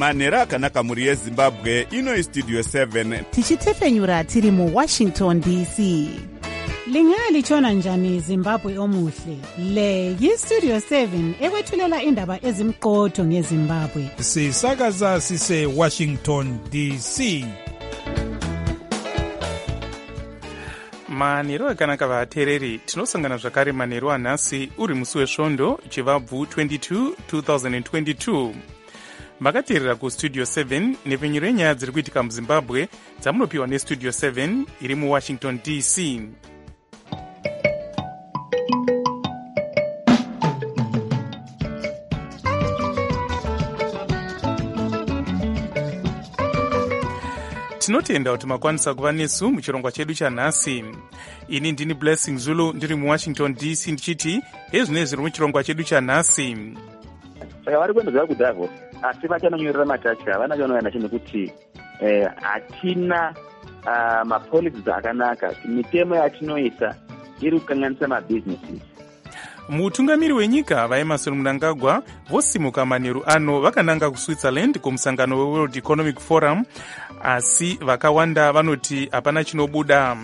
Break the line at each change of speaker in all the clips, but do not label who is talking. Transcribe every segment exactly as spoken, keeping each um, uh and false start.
manhero akanaka mhuri yezimbabwe. Ino istudio seven
tichitefenyura tiri muwashington D C. Lingalitshona njani Zimbabwe omuhle? Le yistudio seven ekwethulela indaba ezimqotho ngeZimbabwe.
Sisakaza sise Washington D C.
manhero akanaka vateereri, tinosangana zvakare manhero anhasi uri musi wesvondo chivabvu twenty-two two thousand twenty-two. makateerera kustudio seven nepfenyuro yenyaya dziri kuitika muzimbabwe dzamunopiwa nestudio seven iri muwashington D C. tinotenda kuti makwanisa kuva nesu muchirongwa chedu chanhasi. Ini ndini Blessing Zulu ndiri muwashington D C ndichiti ezvine zviri muchirongwa chedu chanhasi.
Saka vari kuenda kudavo asi vachanonyorera matachi havana chanoyana chinekuti hatina mapolicies akanaka, mitemo yatinoisa iri kukanganisa mabhizinesi.
mutungamiri wenyika vaEmmerson Mnangagwa vosimuka manheru ano vakananga kuSwitzerland kumusangano weWorld Economic Forum, asi vakawanda vanoti hapana chinobuda.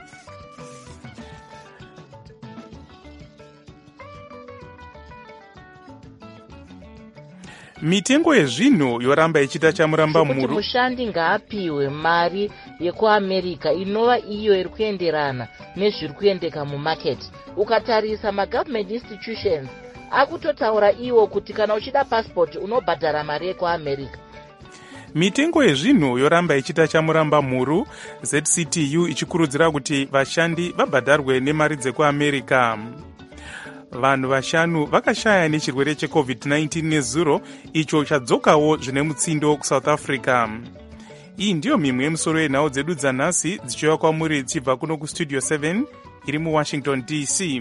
mitengo yezvinhu yoramba ichita chamuramba muru.
mushandi ngaapiwe mari yekuAmerica inova iyo iri kuenderana nezviri kuendeka mumarket. ukatarisa magovernment institutions akutotaura iwo kuti kana uchida passport unobhadhara mari yekuAmerica.
mitengo yezvinhu yoramba ichita chamuramba mhuru, Z C T U ichikurudzira kuti vashandi vabhadharwe nemari dzekuAmerica. vanhu vashanu vakashaya nechirwere checovid nineteen nezuro icho chadzokawo zvine mutsindo kuSouth Africa. iyi ndiyo mimwe yemusoro yenhau dzedu dzanhasi dzichiuya kwamuri dzichibva kuno kustudio seven iri muwashington D C.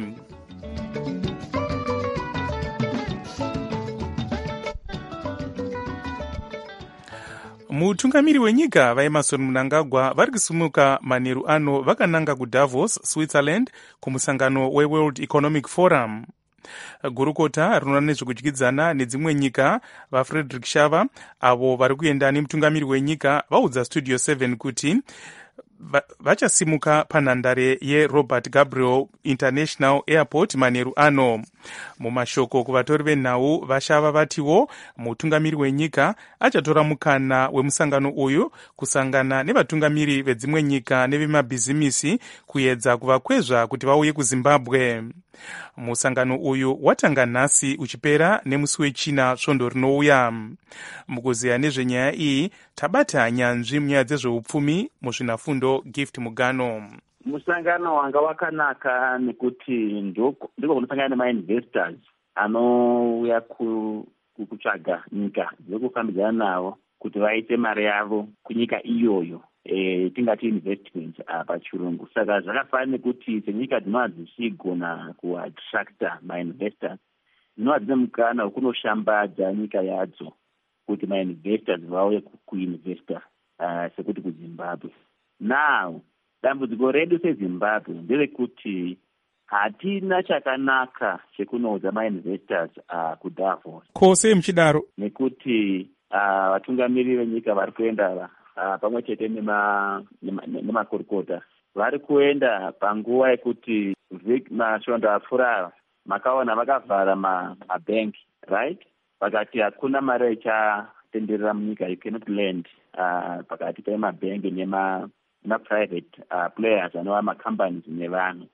mutungamiri wenyika vaEmmerson Mnangagwa vari kusumuka manheru ano vakananga kuDavos, Switzerland kumusangano weWorld Economic Forum. gurukota rinoona nezvekudyidzana nedzimwe nyika vaFrederick Shava avo vari kuenda nemutungamiri wenyika vaudza studio seven kuti vachasimuka panhandare yeRobert Gabriel International Airport manheru ano. mumashoko kuvatori venhau vashava vatiwo mutungamiri wenyika achatora mukana wemusangano uyu kusangana nevatungamiri vedzimwe nyika nevemabhizimisi kuedza kuvakwezva kuti vauye kuZimbabwe. musangano uyu watanga nhasi uchipera nemusi wechina svondo rinouya. mukuziya nezvenyaya iyi tabata nyanzvi munyaya dzezveupfumi muzvinafundo Gift Mugano.
musangano wanga wakanaka nekuti ndiko kunosangana nemainvestors anouya kutsvaga nyika dzekufambidzana navo kuti vaite mari yavo kunyika iyoyo, e, tingati investment pachirungu. saka zvakafanira nekuti senyika dzinova dzichigona kuattracta mainvestors dzinova dzine mukana wekunoshambadza nyika yadzo kuti mainvestors vauye kuinvesta uh, sekuti kuZimbabwe. now dambudziko redu seZimbabwe nderekuti hatina chakanaka chekunoudza mainvestors uh, kuDavos.
Kose muchidaro
nekuti vatungamiri uh, venyika vari kuenda uh, pamwe chete nemakorokota nema, nema vari kuenda panguva yekuti masvondo apfuura makaona vakavhara mabhengi ma right, vakati hakuna mari ichatenderera munyika, you cannot lend uh, pakati pemabhengi nema ma-private uh, players anova macompanies nevanhu.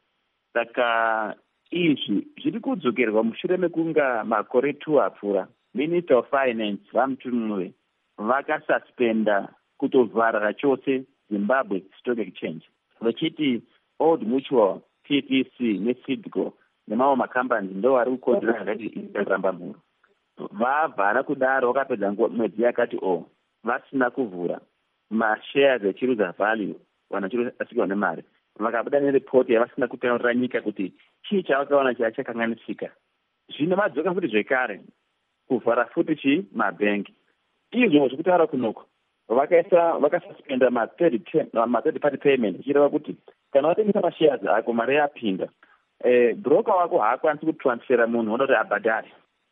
Saka izvi zviri kudzokerwa mushure mekunga makore two apfuura Minister of Finance vaMutunure vakasuspenda kutovhara chose Zimbabwe Stock Exchange vachiti Old Mutual, T T C neCidco nemamwe macompanies ndo vari kukonzera zvakati ikaramba mhuru. vavhara kudaro vakapedza mwedzi yakati o vasina kuvhura mashares echiruza value vanhu vachirasikirwa nemari, vakabuda neripoti yavasina kutaurira nyika kuti chii chavakaona chakanganisika. zvino vadzoka futi zvekare kuvhara futi chi mabhengi. izvo zvekutaura kunoko vakaisa vakasuspenda ma-third party payment ichireva kuti kana watengesa mashares ako mari yapinda, eh, broker wako haakwanisi kutransfera munhu unoda kuti abhadhare.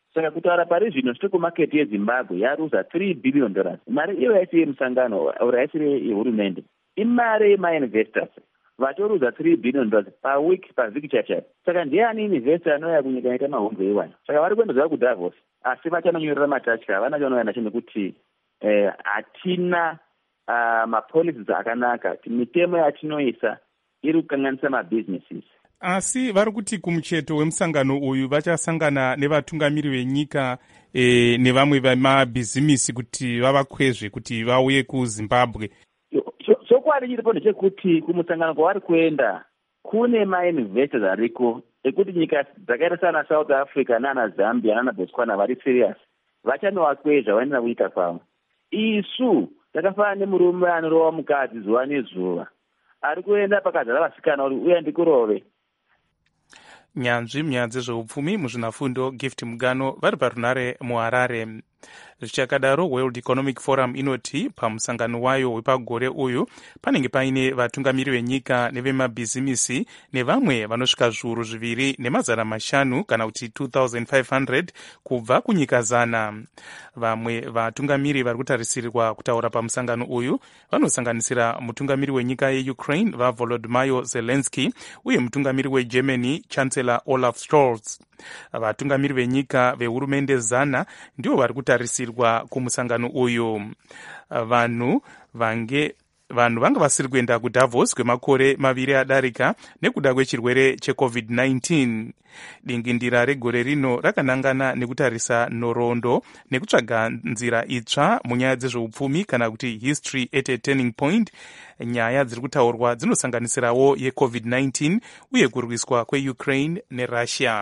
saka kutaura pari zvino stock market yezimbabwe yaruza three billion dollars. Mari iyo yaisi yemusangano uri yaisiri yehurumende, imari yemainvestors vatoruza three billion dollars paweek pavhiki chachapo. Saka ndiani investor anouya kunyika ita mahombo iwani? Saka vari kuenda kudavos asi vachanonyorera matatya havana chanoyana nekuti eh, hatina uh, mapolicies akanaka, mitemo yatinoisa iri kukanganisa mabusinesses.
Asi vari kuti kumucheto wemusangano uyu vachasangana nevatungamiri venyika e, nevamwe vemabhizimisi kuti vavakwezve kuti vauye kuZimbabwe.
Chokwadi chiripo ndechekuti kumusangano kwavari kuenda kune mainvestors ariko ekuti nyika dzakaita sana South Africa nana Zambia nana Botswana vari serious vachanovakwezva vaenda kunyika kwavo. Isu takafanana nemurume anorova mukadzi zuva nezuva ari kuenda pakazara vasikana uri uya ndikurove.
Nyanzvi munyaya dzezveupfumi muzvinafundo Gift Mugano vari parunare muHarare. Zvichakadaro, World Economic Forum inoti pamusangano wayo wepagore uyu panenge paine vatungamiri venyika nevemabhizimisi nevamwe vanosvika zviuru zviviri nemazana mashanu kana kuti two thousand five hundred kubva kunyika zana. Vamwe vatungamiri vari kutarisirwa kutaura pamusangano uyu vanosanganisira mutungamiri wenyika yeUkraine vaVolodymyr Zelensky uye mutungamiri weGermany Chancellor Olaf Scholz. Vatungamiri venyika vehurumende zana ndivo vari kutarisirwa kumusangano uyu. Vanhu vange vanhu vanga vasiri kuenda kuDavos kwemakore maviri adarika nekuda kwechirwere checovid nineteen. Dingindira regore rino rakanangana nekutarisa nhoroondo nekutsvaga nzira itsva munyaya dzezveupfumi kana kuti history at a turning point. Nyaya dziri kutaurwa dzinosanganisirawo yecovid nineteen uye kurwiswa kweUkraine neRussia.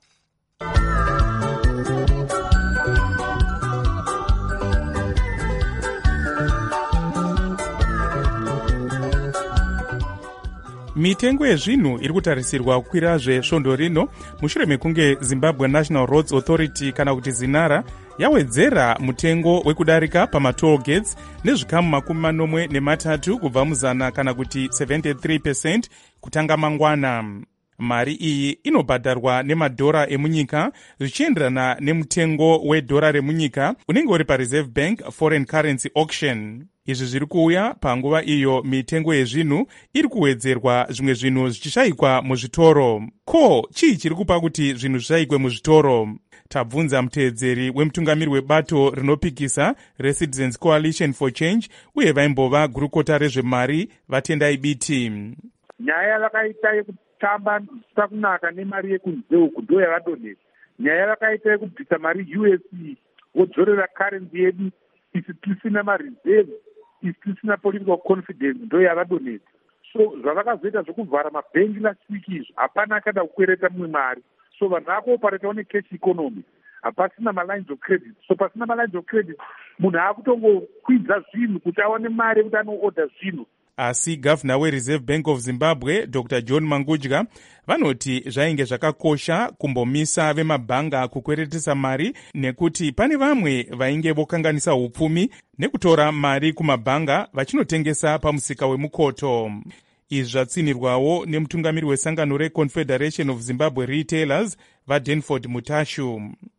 Mitengo yezvinhu iri kutarisirwa kukwirazve svondo rino mushure mekunge Zimbabwe National Roads Authority kana kuti zinara yawedzera mutengo wekudarika pamatoll gates nezvikamu makumi manomwe nematatu kubva muzana kana kuti seventy-three percent kutanga mangwana. Mari iyi inobhadharwa nemadhora emunyika zvichienderana nemutengo wedhora remunyika unenge uri paReserve Bank Foreign Currency Auction. Izvi zviri kuuya panguva iyo mitengo yezvinhu iri kuwedzerwa zvimwe zvinhu zvichishayikwa muzvitoro. Ko, chii chiri kupa kuti zvinhu zvishayikwe muzvitoro? Tabvunza muteedzeri wemutungamiri webato rinopikisa reCitizens Coalition for Change uye vaimbova gurukota rezvemari vaTendai Biti.
Nyaya yakaita yekutamba sakunaka nemari yekunze uku ndo yakadonhera. Nyaya yakaita yekubvisa mari U S D vodzorera currency yedu isi tisina mareserve isi tisina political confidence ndo yakadonhera. So zvavakazoita zvokuvhara mabhengi last week izvo hapana akada kukwereta mumwe mari. So vanhu vakuoparetawo necash economy, hapasina malines of credit. So pasina malines of credit munhu akutongokwidza zvinhu kuti awane mari yekuti anooda zvinhu.
Asi gavana weReserve Bank of Zimbabwe Doctor John Mangudya vanoti zvainge zvakakosha kumbomisa vemabhanga kukweretesa mari nekuti pane vamwe vainge vokanganisa upfumi nekutora mari kumabhanga vachinotengesa pamusika wemukoto. Izvi zvatsinirwawo nemutungamiri wesangano reConfederation of Zimbabwe Retailers vaDanford Mutashu.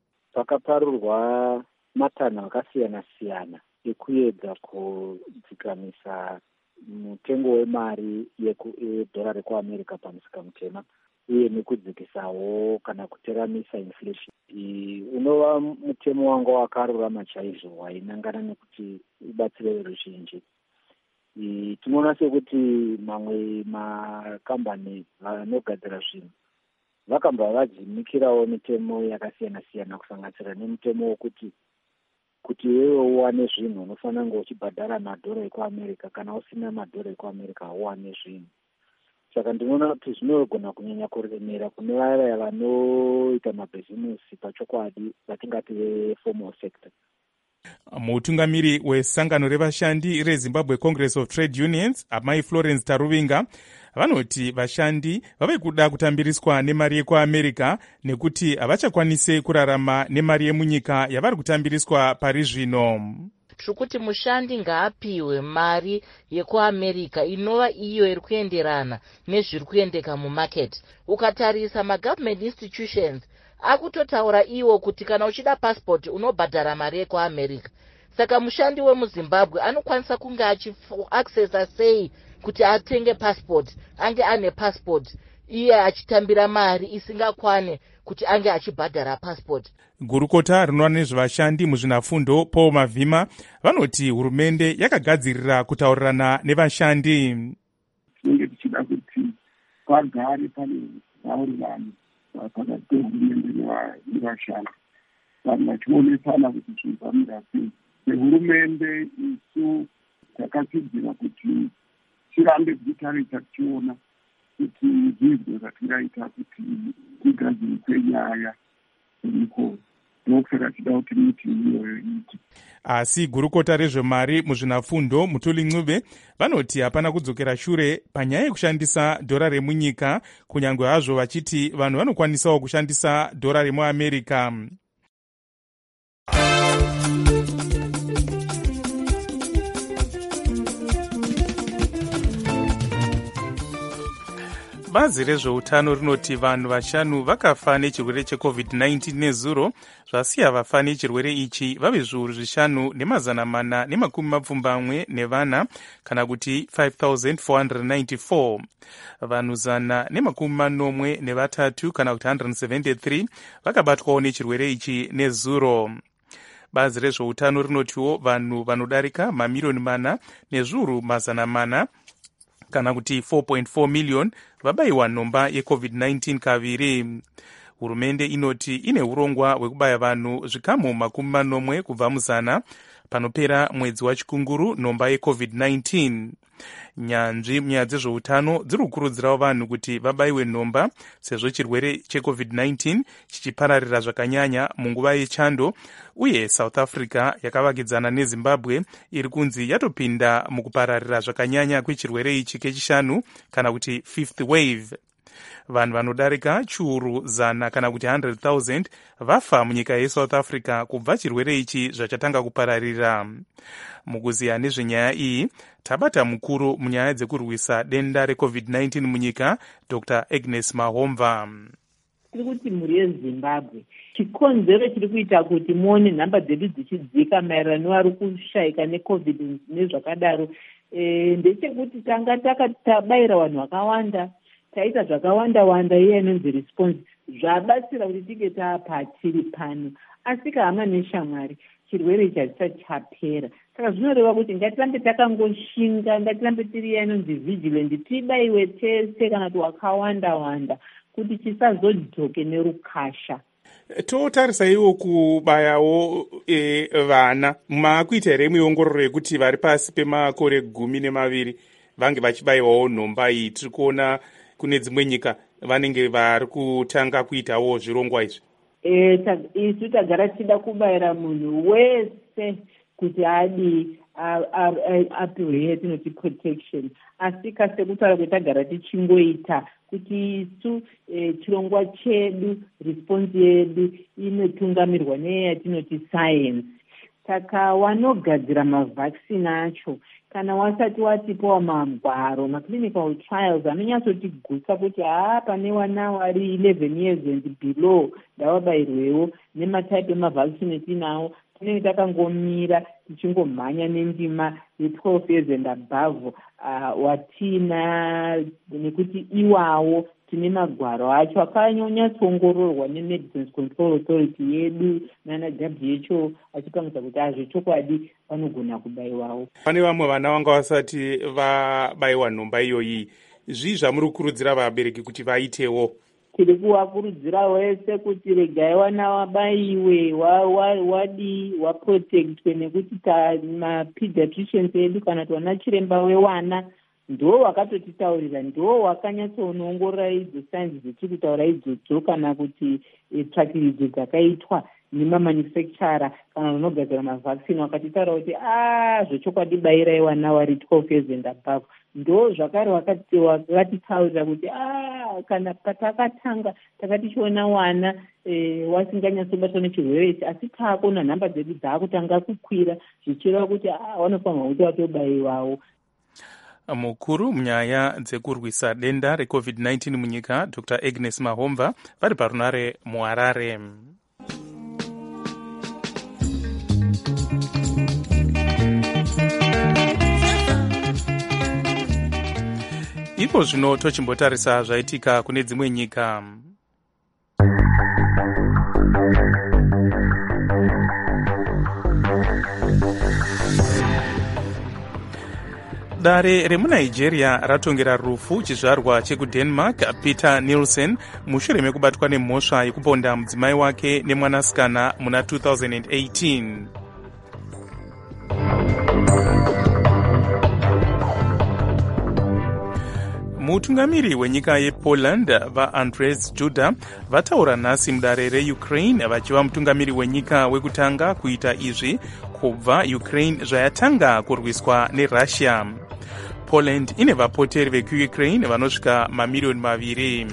Pakaparurwa matanho akasiyana siyana ekuedza kudzikamisa mutengo wemari yedhora rekuAmerica pamusika mutema uye nekudzikisawo kana kuteramisa inflation. Unova mutemo wanga wakarurama chaizvo wainangana nekuti ubatsire veruzhinji. Tinoona sekuti mamwe makambani vanogadzira zvinhu vakamba vadzimikirawo mitemo yakasiyana siyana kusanganisira nemutemo wokuti kuti wewe uwane zvinhu unofanira kunge uchibhadhara madhora ekuAmerica, kana usina madhora ekuAmerica uwane zvinhu. Saka ndinoona kuti zvinogona kunyanya kuremera kune vaya vanoita mabhizimusi pachokwadi vatingati veformal sector.
Mutungamiri wesangano revashandi reZimbabwe Congress of Trade Unions amai Florence Taruvinga vanoti vashandi vave kuda kutambiriswa nemari yekuAmerica nekuti havachakwanise kurarama nemari yemunyika yavari kutambiriswa pari zvino.
Zvekuti mushandi ngaapiwe mari yekuAmerica inova iyo iri kuenderana nezviri kuendeka mumarket. Ukatarisa magovernment institutions akutotaura iwo kuti kana uchida passport unobhadhara mari yekuamerica. Saka mushandi wemuzimbabwe anokwanisa kunge achiaccessa sei kuti atenge passport, ange ane passport iye achitambira mari isingakwane kuti ange achibhadhara passport.
Gurukota rinoona nezvevashandi muzvinafundo Paul Mavhima vanoti hurumende yakagadzirira kutaurirana nevashandi.
Tinenge tichida kuti pagare pane maurirano pakati pehurumende nevashandi, vanhu vachionesana kuti zvinhu zvamira sei. Nehurumende isu takasidzira kuti tirambe tichitarisa tichiona kuti zviizvo zvatingaita kuti tigadzirise nyaya iriko, ndokusaka tida kuti miti iyoyo iite.
Asi gurukota rezvemari muzvinafundo Mutuli Ncube vanoti hapana kudzokera shure panyaya yekushandisa dhora remunyika, kunyange hazvo vachiti vanhu vanokwanisawo kushandisa dhora remuAmerica. Bazi rezveutano rinoti vanhu vashanu vakafa nechirwere checovid nineteen nezuro, zvasiya vafa nechirwere ichi vave zviuru zvishanu nemazana mana nemakumi mapfumbamwe nevana, kana kuti five thousand four hundred ninety-four. Vanhu zana nemakumi manomwe nevatatu kana kuti one hundred seventy-three vakabatwawo nechirwere ichi nezuro. Bazi rezveutano rinotiwo vanhu vanodarika mamiliyoni mana nezviuru mazana mana kana kuti four point four million vabayiwa nhomba yecovid nineteen kaviri. Hurumende inoti ine urongwa hwekubaya vanhu zvikamu makumi manomwe kubva muzana panopera mwedzi wachikunguru nhomba yecovid nineteen. Nyanzvi munyaya dzezveutano dziri kukurudzirawo vanhu kuti vabayiwe nhomba sezvo chirwere checovid nineteen chichipararira zvakanyanya munguva yechando, uye South Africa yakavakidzana neZimbabwe iri kunzi yatopinda mukupararira zvakanyanya kwechirwere ichi kechishanu kana kuti fifth wave. Vanhu vanodarika chiuru zana kana kuti one hundred thousand vafa munyika yeSouth Africa kubva chirwere ichi zvachatanga kupararira. Mukuziya nezvenyaya iyi tabata mukuru munyaya dzekurwisa denda recovid nineteen munyika Doctor Agnes Mahomva.
Tiri kuti mhuri yeZimbabwe chikonzero chiri kuita kuti muone nhamba dzedu dzichidzika maererano nevari kushayika necovid nezvakadaro e, ndechekuti tanga takabayira vanhu vakawanda, taita zvakawanda wanda iye inonzi response zvabatsira kuti tige taapatiri pano, asi kahama neshamwari chirwere ichi hachisati chapera. Saka zvinoreva kuti ngatirambe takangoshinga, ngatirambe tiri iya inonzi vigilant, tibayiwe tese kana kuti wakawanda wanda kuti chisazodzoke nerukasha.
Totarisaiwo kubayawo e, vana maakuita here miongororo yekuti vari pasi pemakore gumi nemaviri vange vachibayiwawo nhomba iyi? Tiri kuona kune dzimwe nyika vanenge vari kutanga kuitawo zvirongwa izvi.
E, ta, isu tagara tichida kubayira munhu wese kuti adi apiwe yetinoti protection, asi kasekutaura kuti tagara tichingoita kuti isu e, chirongwa chedu, response yedu inotungamirwa neyatinoti science. Saka wanogadzira mavhaccine acho kana wasati watipawo magwaro, maclinical trials anonyatsotigutsa kuti haa pane wana vari eleven years and below ndavabayirwewo nematype emavhaccine etinawo, tinenge takangomira tichingomhanya nendima ye-twelve years and above uh, watina, nekuti iwawo tine magwaro acho akanyatsoongororwa neMedicines Control Authority yedu nana W H O achipangisa kuti azvechokwadi vanogona kubayiwawo.
Pane vamwe vana vanga vasati vabayiwa nhomba iyoyi, zvii zvamuri kukurudzira vabereki kuti vaitewo?
Tiri kuvakurudzira wese kuti regai vana vabayiwe, wadi waprotectwe, nekuti mapediatricians edu kana kuti vana chiremba wewana ndo wakatotitaurira, ndo wakanyatsoongorora idzo sainzi dzetiri kutaura idzodzo, kana kuti tsvakirudzo dzakaitwa nemamanufacturer kana vanogadzira mavhaccine wakatitaura kuti a zvechokwadi bayirai vana vari twelve years and above. Ndo zvakare wakatitaurira kuti a kana patakatanga takatichiona wana e, wasinganyatsobatwa nechirwere ichi, asi taakona nhamba dzedu dzaakutanga kukwira zvichireva kuti a vanofanirwa kuti vatobayiwawo.
mukuru munyaya dzekurwisa denda recovid nineteen munyika Dr Agnes Mahomva vari parunare muHarare. Ipo zvino tochimbotarisa zvaitika kune dzimwe nyika. Dare remuNigeria ratongera rufu chizvarwa chekuDenmark Peter Nielsen mushure mekubatwa nemhosva yekuponda mudzimai wake nemwanasikana muna two thousand eighteen. Mutungamiri wenyika yePoland vaAndrzej Duda vataura nhasi mudare reUkraine vachiva mutungamiri wenyika wekutanga kuita izvi kubva Ukraine zvayatanga kurwiswa neRussia. Poland ine vapoteri vekuUkraine vanosvika mamiliyoni maviri.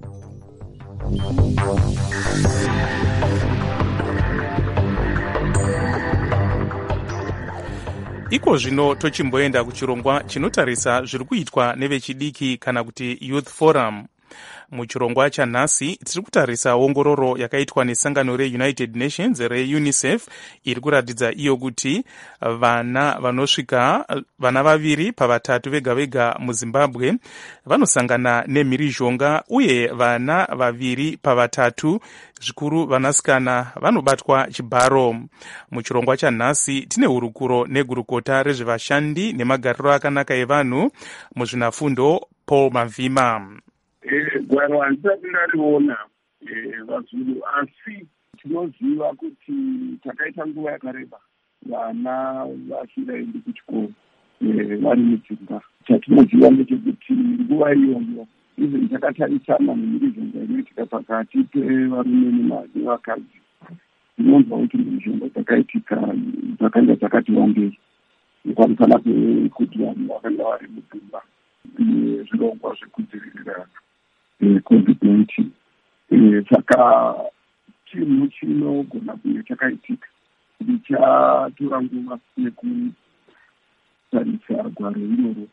Iko zvino tochimboenda kuchirongwa chinotarisa zviri kuitwa nevechidiki kana kuti Youth Forum. Muchirongwa chanhasi tiri kutarisa ongororo yakaitwa nesangano reUnited Nations reUNICEF iri kuratidza iyo kuti vana vanosvika vana vaviri pavatatu vega vega muZimbabwe vanosangana nemhirizhonga uye vana vaviri pavatatu zvikuru vanasikana vanobatwa chibharo. Muchirongwa chanhasi tine hurukuro negurukota rezvevashandi nemagariro akanaka evanhu muzvinafundo Paul Mavhima.
gwaro handisati ndariona vazulu asi tinoziva kuti takaita nguva yakareba vana vasingaendi kuchikoro vari mudzimba. Chatinoziva ndechekuti nguva iyoyo even takatarisana nemhirizhonga inoitika pakati pevarume nevakadzi tinonzwa kuti mhirizhonga dzakaitika dzakanga dzakati wandei pamusana pekuti vanhu vakanga vari mudzimba zvirongwa zvekudzivirira covid nineteen. Saka chinhu chinogona kunge chakaitika ndichatora nguva yekutarisa gwaro iroro,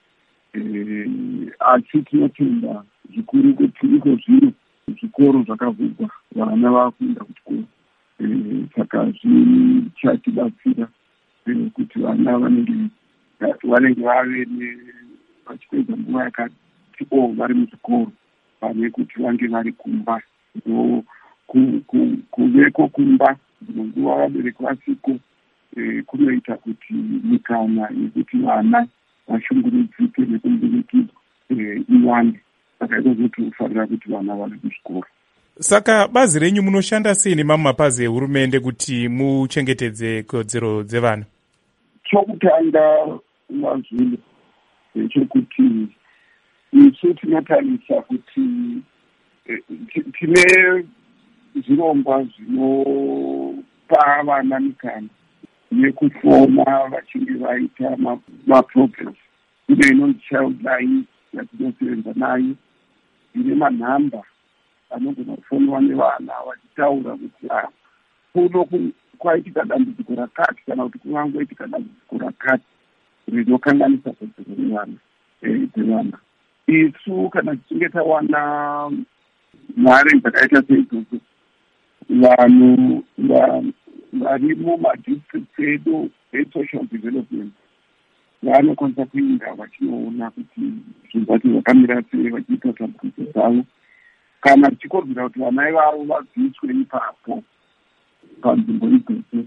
asi tinotenda zvikuru kuti iko zvino zvikoro zvakavhurwa vana vakuenda kuchikoro, saka zvichatibatsira kuti vana vanenge vanenge vave vachipedza nguva yakati o vari muzvikoro pane kuti vange vari kumba. Kuveko kumba nguva vabereki vasiko kunoita kuti mikana yekuti vana vashungurudzike nekumberekidzwa iwande. Saka izvozvo tofanira kuti vana vari kuzvikoro.
Saka bazi renyu munoshanda sei nemamwe mapazi ehurumende kuti muchengetedze kodzero dzevana?
Chokutanga mazvino chekuti isu tinotarisa kuti tine zvirongwa zvinopa vana mikana nekufona vachinge vaita maprograms. Kune inonzi child line yatinosevenza nayo ine manhamba anogona kufonwa nevana vachitaura kuti kuno kwaitika dambudziko rakati kana kuti kungangoitika dambudziko rakati rinokanganisa kodzero dzevana dzevana. Isu kana tichinge tawana mari dzakaita seidzodzo, vanhu vari mumadistricts edu esocial development vanokwanisa kuinda vachinoona kuti zvinhu zvacho zvakamira sei vachiita tambudzo dzavo. Kana tichikonzera kuti vana ivavo vabviswe ipapo panzvimbo idzodzo,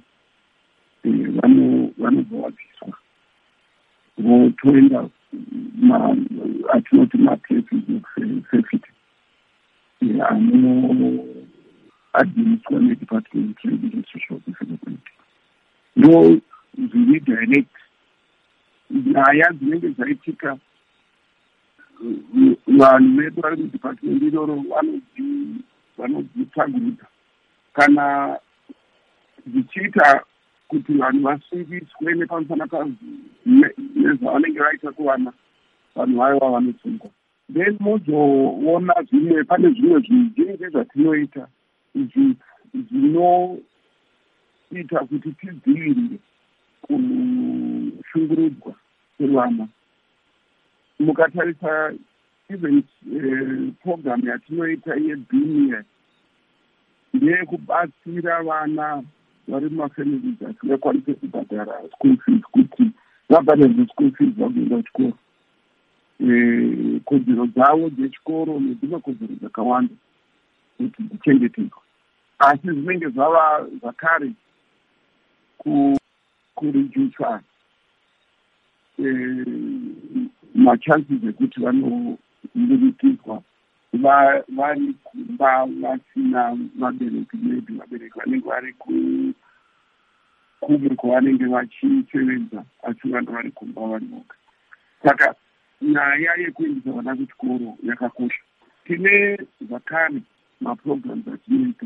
vanobva vabviswa votoenda atinoti maplaces safety anoadhiniswa nedepartment social development. Ndo zviri direct nyaya dzinenge dzaitika vanhu vedu vari mudepartment iroro vanodzitsvagurudza kana dzichiita kuti vanhu vasungiswe nepamusana nezvavanenge vaita kuvana vanhu vaiva vanosungwa. Then mozoona zvimwe pane zvimwe zvizhinji zvatinoita izvi zvinoita kuti tidzivirire kushungurudzwa kwevana. mukatarisa even uh, program yatinoita yebinia ndeyekubatsira vana vari mumafamilies asingakwanisi kubhadhara school fees kuti vabhadharise school fees vakuenda kuchikoro. Kodzero dzavo dzechikoro nedzimwe kodzero dzakawanda kuti dzichengetedzwa, asi zvinenge zvava zvakare kuredusa machances ekuti vanomirikidzwa vari kumba vasina vabereki maybe vabereki vanenge vari kumwe kwavanenge vachisevenza asi vana vari kumba vari voga. Saka nyaya yekuendesa vana kuchikoro yakakosha. Tine zvakare maprograms atinoita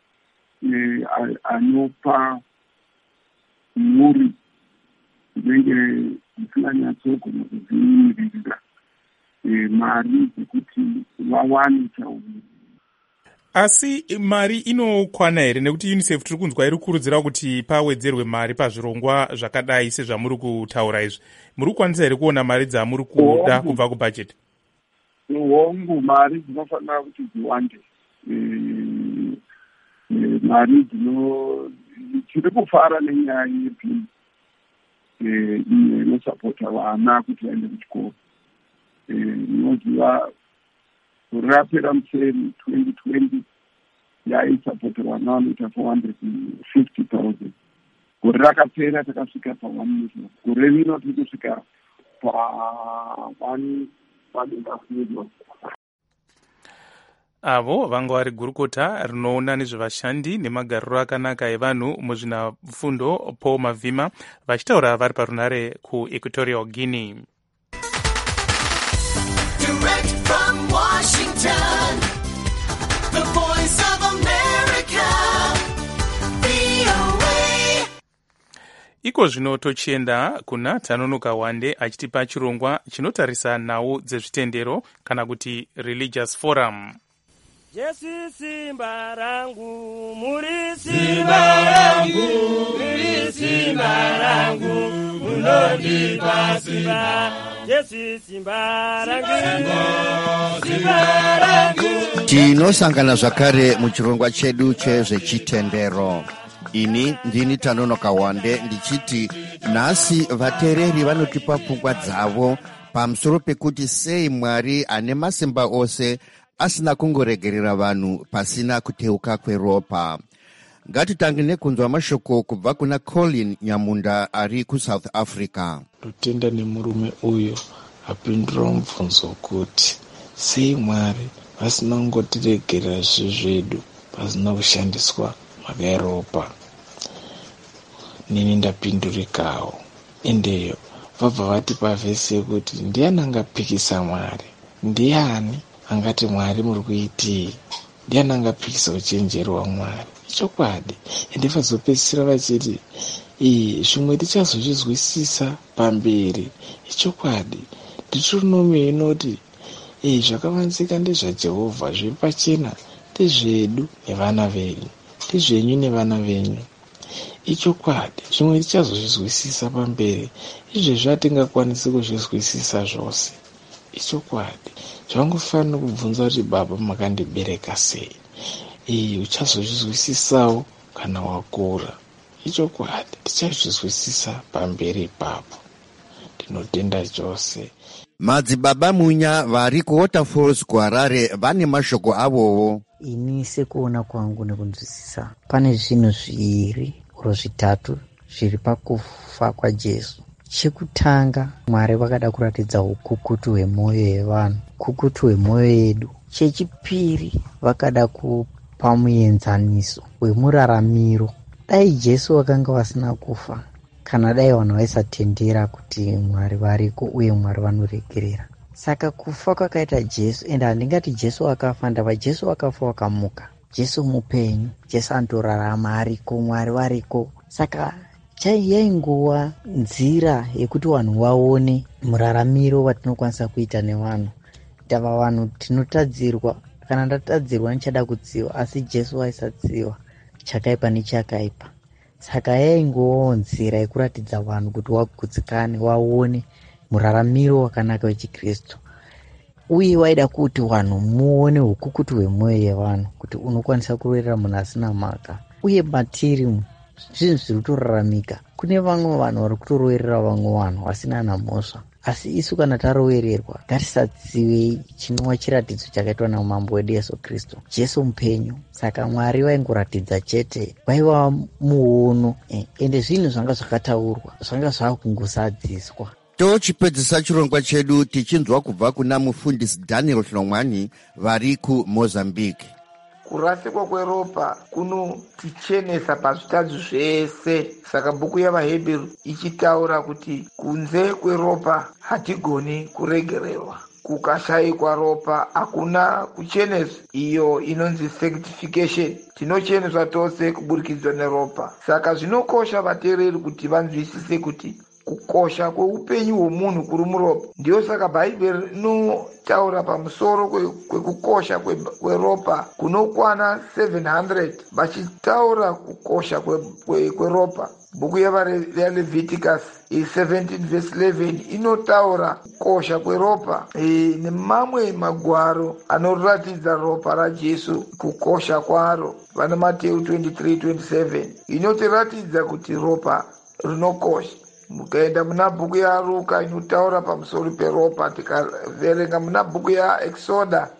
anopa mhuri dzinenge dzisinganyatsogona kudzimiririra mari dzekuti vawane chauviri.
Asi mari inokwana here? Nekuti UNICEF tiri kunzwa iri kukurudzira kuti pawedzerwe mari pazvirongwa zvakadai sezvamuri kutaura izvi. Muri kukwanisa here kuona mari dzamuri kuda kubva kubhajeti?
Hongu, mari dzinofanira kuti dziwande. Mari dzino tiri kufara nenyaya yepi inosapota vana kuti vaende kuchikoro. Inoziva rapera museri twenty twenty yaisapota vana vanoita four hundred fifty thousand. Gore rakapera takasvika pa one million. Gore rino tiri kusvika pa one million.
Avo vanga vari gurukota rinoona nezvevashandi nemagariro akanaka evanhu muzvinafundo Paul Mavhima vachitaura vari parunare kuEquatorial Guinea.
Direct from Washington, the voice of America, V O A.
Iko zvino tochienda kuna Tanonoka Wande achitipa chirongwa chinotarisa nhau dzezvitendero kana kuti Religious Forum.
Jesu simba rangu, muri simba rangu, muri simba rangu, munondipa simba. Jesu simba rangu, simba rangu.
Tinosangana zvakare muchirongwa chedu chezvechitendero. Ini ndini Tanonoka Wande ndichiti nhasi vateereri vanotipa pfungwa dzavo pamusoro pekuti sei Mwari ane masimba ose asina kungoregerera vanhu pasina kuteuka kweropa. Ngatitange nekunzwa mashoko kubva kuna Colin Nyamunda ari kuSouth Africa.
Rutenda nemurume uyo apindura mubvunzo kuti sei Mwari vasina kungotiregerera zvezvedu pasina kushandiswa mhaka yeropa. Nini ndapindurikawo. Endeyo vabva vati pavhesi yekuti ndiani angapikisa Mwari? Ndiani angati Mwari muri kuitii? Ndiani angapikisa uchenjeri hwaMwari? Chokwadi. Ende vazopedzisira vachiti iyi zvimwe tichazozvizwisisa pamberi. Chokwadi. Deuteronomy inoti iyi zvakavanzika ndezvaJehovha zviri pachena ndezvedu nevana venyu, ndezvenyu nevana venyu. Ichokwadi. Zvimwe tichazozvizwisisa pamberi. Izvezvi hatingakwanisi kuzvizwisisa zvose. Ichokwadi. Zvangofanira kubvunza kuti baba makandibereka sei? Iyi uchazozvizwisisawo kana wakura. Ichokwadi. Tichazvizwisisa pamberi ipapo. Tinotenda chose.
Madzibaba munya vari kuWaterfalls kuHarare vane mashoko avowo.
Ini sekuona kwangu nekunzwisisa pane zvinhu zviviri oro zvitatu zviri pakufa kwaJesu. Chekutanga, Mwari vakada kuratidza ukukutu hwemwoyo yevanhu, ukukutu hwemwoyo yedu. Chechipiri, vakada kupa muenzaniso wemuraramiro. Dai Jesu vakanga vasina kufa, kana dai vanhu vaisatendera kuti Mwari variko uye Mwari vanoregerera. Saka kufa kwakaita Jesu, ende handingati Jesu akafa, ndava Jesu akafa wakamuka. Jesu mupenyu, Jesu andorarama ariko, Mwari variko. Saka yainguva nzira yekuti vanhu vaone muraramiro watinokwanisa kuita nevanhu. Tava vanhu tinotadzirwa, kana ndatadzirwa nichada kutsiva, asi Jesu aisatsiva chakaipa nechakaipa. Saka yaingovawo nzira yekuratidza vanhu kuti wagutsikane, waone muraramiro wakanaka wechikristu, uye waida kuti vanhu muone ukukutu hwemwoyo yevanhu, kuti unokwanisa kurerera munhu asina mhaka. Uye matiri zvinhu zviri kutoraramika, kune vamwe vanhu vari kutoroverera vamwe vanhu vasina namhosva. Asi isu kana tarovererwa, ngatisadzive chinova chiratidzo chakaitwa namambo wedu Yesu Kristu, Jesu mupenyu. Saka Mwari vaingoratidza chete, vaiva muono, ende zvinhu zvanga zvakataurwa zvanga zvakungosadziswa.
Tochipedzisa chirongwa chedu tichinzwa kubva kuna mufundisi Daniel Hlongwani vari kuMozambique.
Kurasikwa kweropa kunotichenesa pazvitadzi zvese. Saka bhuku yavaHebheru ichitaura kuti kunze kweropa hatigoni kuregererwa. Kukashayikwa ropa hakuna kucheneswa, iyo inonzi sanctification. Tinocheneswa tose kuburikidza neropa. Saka zvinokosha vateereri kuti vanzwisise kuti kukosha kweupenyu hwomunhu kuri muropa. Ndiyo saka Bhaibheri rinotaura pamusoro kwekukosha kweropa kunokwana seven hundred, vachitaura kukosha kweropa. Bhuku yaLeviticus seventeen verse eleven inotaura kukosha kweropa nemamwe magwaro anoratidza ropa raJesu kukosha kwaro. Vana Mateo twenty-three twenty-seven inotiratidza kuti ropa rinokosha. Mukaenda muna bhuku yaRuka inotaura pamusoro peropa. Tikaverenga muna bhuku yaExoda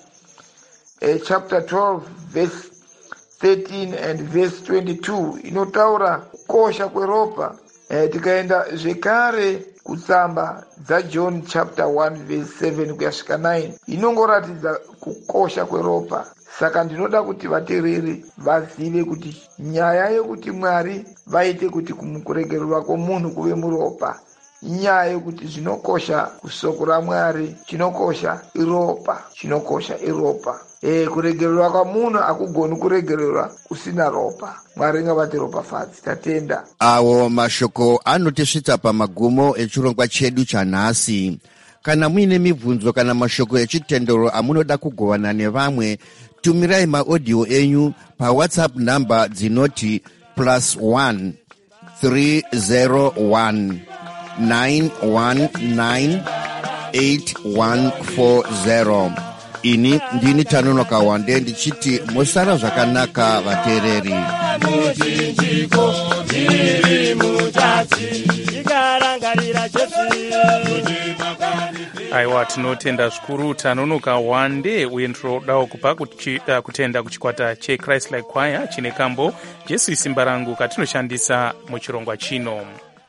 eh, chapter twelve verse thirteen and verse twenty-two inotaura kukosha kweropa. Eh, tikaenda zvekare kutsamba dzaJohn chapter one verse seven kuyasvika nine inongoratidza kukosha kweropa. Saka ndinoda kuti vateereri vazive kuti nyaya yekuti Mwari vaite kuti kuregererwa kwomunhu kuve muropa, nyaya yekuti zvinokosha kusoko raMwari, chinokosha iropa, chinokosha iropa. E, kuregererwa kwamunhu hakugoni kuregererwa kusina ropa. Mwari ngavate ropafadzi. Tatenda.
Awo mashoko anotisvitsa pamagumo echirongwa chedu chanhasi. Kana muine mibvunzo kana mashoko echitendero amunoda kugovana nevamwe, tumirai maaudio enyu paWhatsApp namba dzinoti plus one three zero one nine one nine eight one four zero. Ini ndini Tanonoka Wande ndichiti musara zvakanaka vateereri.
Muchinjiko chiri mutatsi chikarangarira Jesu.
Aiwa, tinotenda zvikuru Tanonoka Wande, uye ndinodawo kupa kutenda kuchikwata cheChrist Like Choir chine kambo Jesu isimba rangu katinoshandisa muchirongwa chino.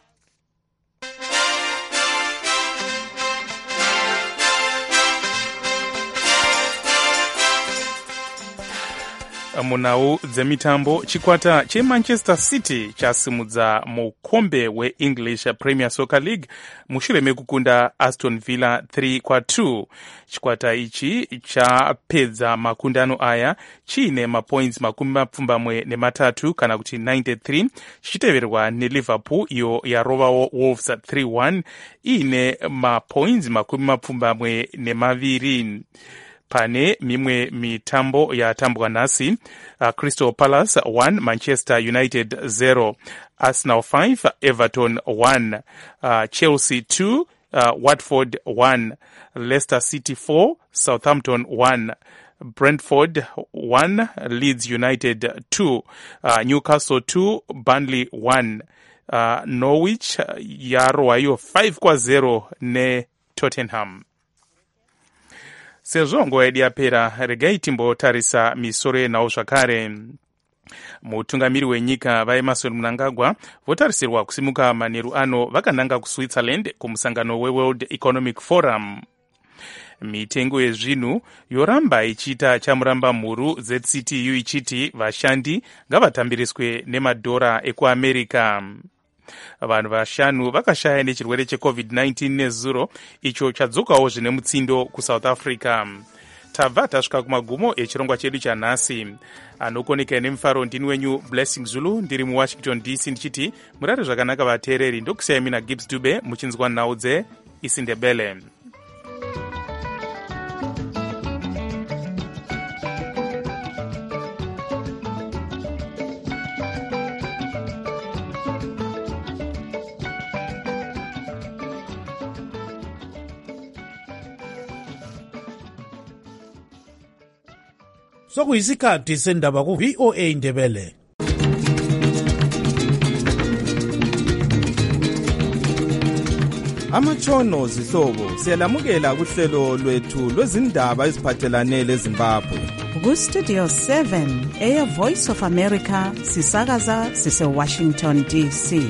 Munhau dzemitambo, chikwata cheManchester City chasimudza mukombe weEnglish Premier Soccer League mushure mekukunda Aston Villa three kwa two. Chikwata ichi chapedza makundano aya chiine mapoints makumi mapfumbamwe nematatu kana kuti ninety-three, chichiteverwa neLiverpool iyo yarovawo Wolves three one iine mapoints makumi mapfumbamwe nemaviri. Pane mimwe mitambo yatambwa nhasi, uh, Crystal Palace one, Manchester United zero, Arsenal five, Everton one, uh, Chelsea two, uh, Watford one, Leicester City four, Southampton one, Brentford one, Leeds United two, uh, Newcastle two, Burnley one, uh, Norwich yarwayo five kwa zero ne Tottenham. Sezvo nguva yedu yapera, regai timbotarisa misoro yenhau zvakare. Mutungamiri wenyika vaEmmerson Mnangagwa votarisirwa kusimuka manheru ano vakananga kuSwitzerland kumusangano weWorld Economic Forum. Mitengo yezvinhu yoramba ichiita chamuramba mhuru. Z C T U ichiti vashandi ngavatambiriswe nemadhora ekuAmerica. Vanhu vashanu vakashaya nechirwere cheCovid nineteen nezuro icho chadzokawo zvine mutsindo kuSouth Africa. Tabva tasvika kumagumo echirongwa chedu chanhasi. Anokoneka nemufaro ndini wenyu Blessing Zulu, ndiri muWashington D C ndichiti murare zvakanaka vateereri. Ndokusiyai mina Gibbs Dube muchinzwa nhau dzeIsindebele.
sokuyisikhathi sendaba ku-V O A Ndebele.
Amatshono zihlobo siyalamukela kuhlelo lwethu lwezindaba eziphathelane leZimbabwe.
Ku-Studio seven eya Voice of America sisakaza sise-Washington D C.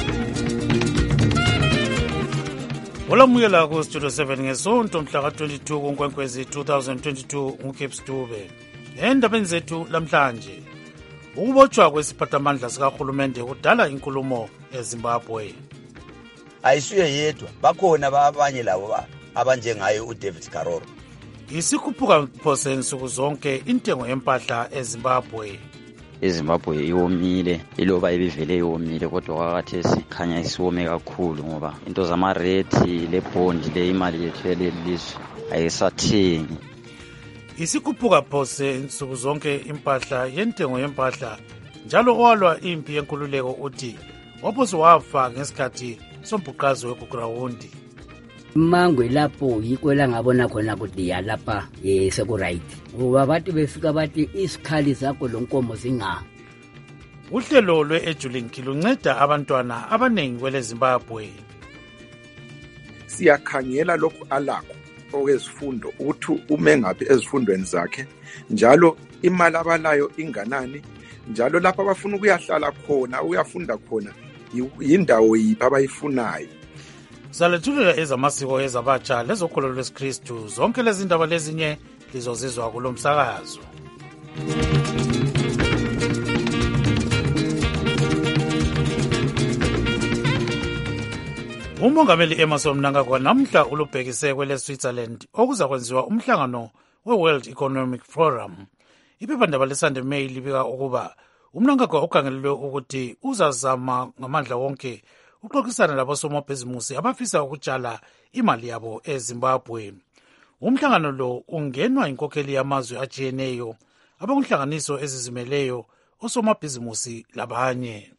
Olamukela ku-Studio seven ngesonto mhla ka-twenty-two kuNkwenkwezi twenty twenty-two nguCape Stube. Endabeni zethu lamhlanje, ukubotshwa kwesiphathamandla sikahulumende kudala inkulumo eZimbabwe.
Ayisuye yedwa, bakhona abanye labo abanjengaye uDavid Karoro.
Isikhuphuka phose nsuku zonke intengo yempahla eZimbabwe.
eZimbabwe iwomile, iloba ibivele iwomile kodwa kwakathesi khanya isiwome kakhulu ngoba into zamarate lebond le imali yethu yelelizwe ayisathengi.
Isikhuphuka phose nsuku zonke impahla yentengo yempahla njalo owalwa impi yenkululeko uthi waphose wafa ngesikhathi sombhuqazi wekugrawundi.
Mangwe lapho yikho la ngabona khona ukuthi ya lapha eh sekuright. Ngoba bathi befika bathi isikhali zakho lonkomo zinga.
Uhlelo lwe-Edulink lunceda abantwana abanengi kwele Zimbabwe.
Siyakhangela lokhu alakho okwezifundo ukuthi ume ngapi ezifundweni zakhe, njalo imali abalayo inganani, njalo lapha abafuna ukuyahlala khona uyafunda khona yindawo yiphi abayifunayo.
Salethulela ezamasiko ezabatsha lezokholo lwesikristu zonke lezi ndaba lezinye lizozizwa kulo msakazo. Umongameli Emmerson Mnangagwa namhla ulubhekise kwele Switzerland okuza kwenziwa umhlangano we-World Economic Forum. Iphephandaba leSunday Mail libika ukuba uMnangagwa ukhangelelwe ukuthi uzazama ngamandla wonke uxoxisana labosomabhizimusi abafisa ukutshala imali yabo eZimbabwe. Umhlangano lo ungenwa inkokheli yamazwe ajiyeneyo, abakunhlanganiso ezizimeleyo, osomabhizimusi labanye.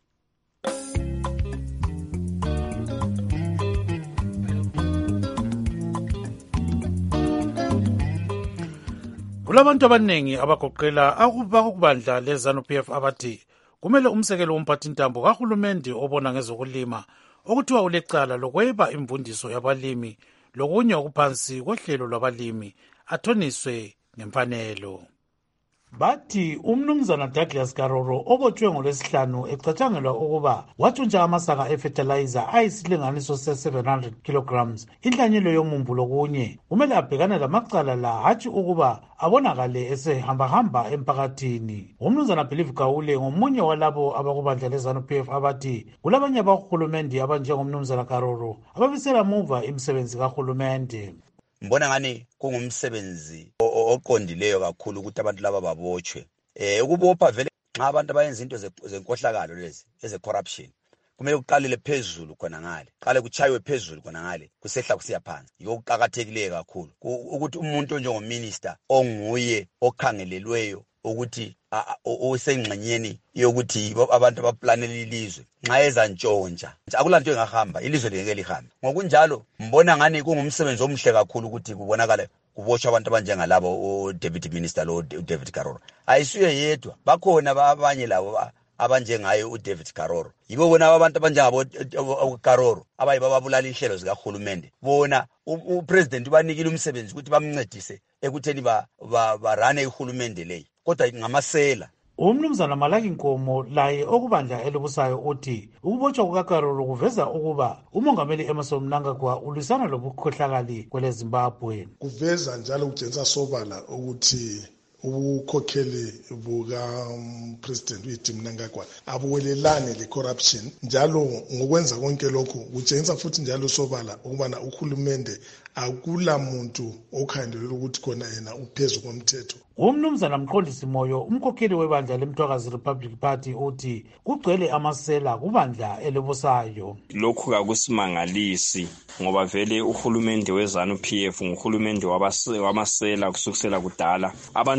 Kulabantu abanengi abagoqela akubandla leZANU-P F abathi kumele umsekelo womphathintambo kahulumende obona ngezokulima okuthiwa ulecala lokweba imvundiso yabalimi lokunye okuphansi kohlelo lwabalimi athoniswe ngemfanelo. Bathi umnumzana Douglas Karoro obotshwe ngolwesihlanu ecatshangelwa ukuba watshuntsha amasaka efertilizer ayisilinganiso se-seven hundred kilograms inhlanyelo yomumbu lokunye kumele abhekane lamacala la hatshi ukuba abonakale esehambahamba emphakathini. Umnumzana Believe Gawule ngomunye walabo abakubandla leZANU-P F abathi kulabanye abahulumende abanjengomnumzana Karoro ababisela muva imisebenzi kahulumende.
Mbona ngani kungumsebenzi oqondileyo kakhulu ukuthi abantu laba babotshwe. Eh ukubopha vele nxa abantu abayenza into zenkohlakalo lezi eze corruption kumele kuqalele phezulu khona ngale, qale kuchaywe phezulu khona ngale kusehla kusiya phansi. Yiko kuqhakathekile kakhulu ukuthi umuntu onjengominister onguye okhangelelweyo ukuthi osengxenyeni yokuthi abantu abaplanela ilizwe nxa eza ntshontsha akulanto engahamba ilizwe lingeke lihambe. Ngokunjalo mbona ngani kungumsebenzi omhle kakhulu ukuthi kubonakala kubotshwa abantu abanjengalabo uDeputy Minister lo uDavid Karoro. Ayisuye yedwa, bakhona abanye labo abanjengaye uDavid Karoro. Yibo bona abantu abanjengabo uKaroro abayibababulala inhlelo zikahulumende. Bona upresident ubanikile umsebenzi ukuthi bamncedise ekutheni ba barane ihulumende leyi. Kodwa ngamasela.
Umnumzana Malaki Nkomo laye okubandla elobusayo uthi ukubotshwa kukaKaroro kuveza ukuba umongameli Emmerson Mnangagwa ulwisana lobukhohlakali kwele Zimbabwe.
Kuveza njalo ukutshengisa sobala ukuthi ubukhokheli buka president wethu Mnangagwa abuwelelane le corruption, njalo ngokwenza konke lokho kutshengisa futhi njalo sobala ukubana uhulumende akula muntu okhandelwe ukuthi khona yena uphezu komthetho.
Umnumzana Mqondisi Moyo umkhokheli webandla leMthwakazi Republic Party uthi kugcwele amasela kubandla elobusayo.
Lokhu akusimangalisi ngoba vele uhulumende weZANU-P F nguhulumende wamasela kusukela kudala. Abantu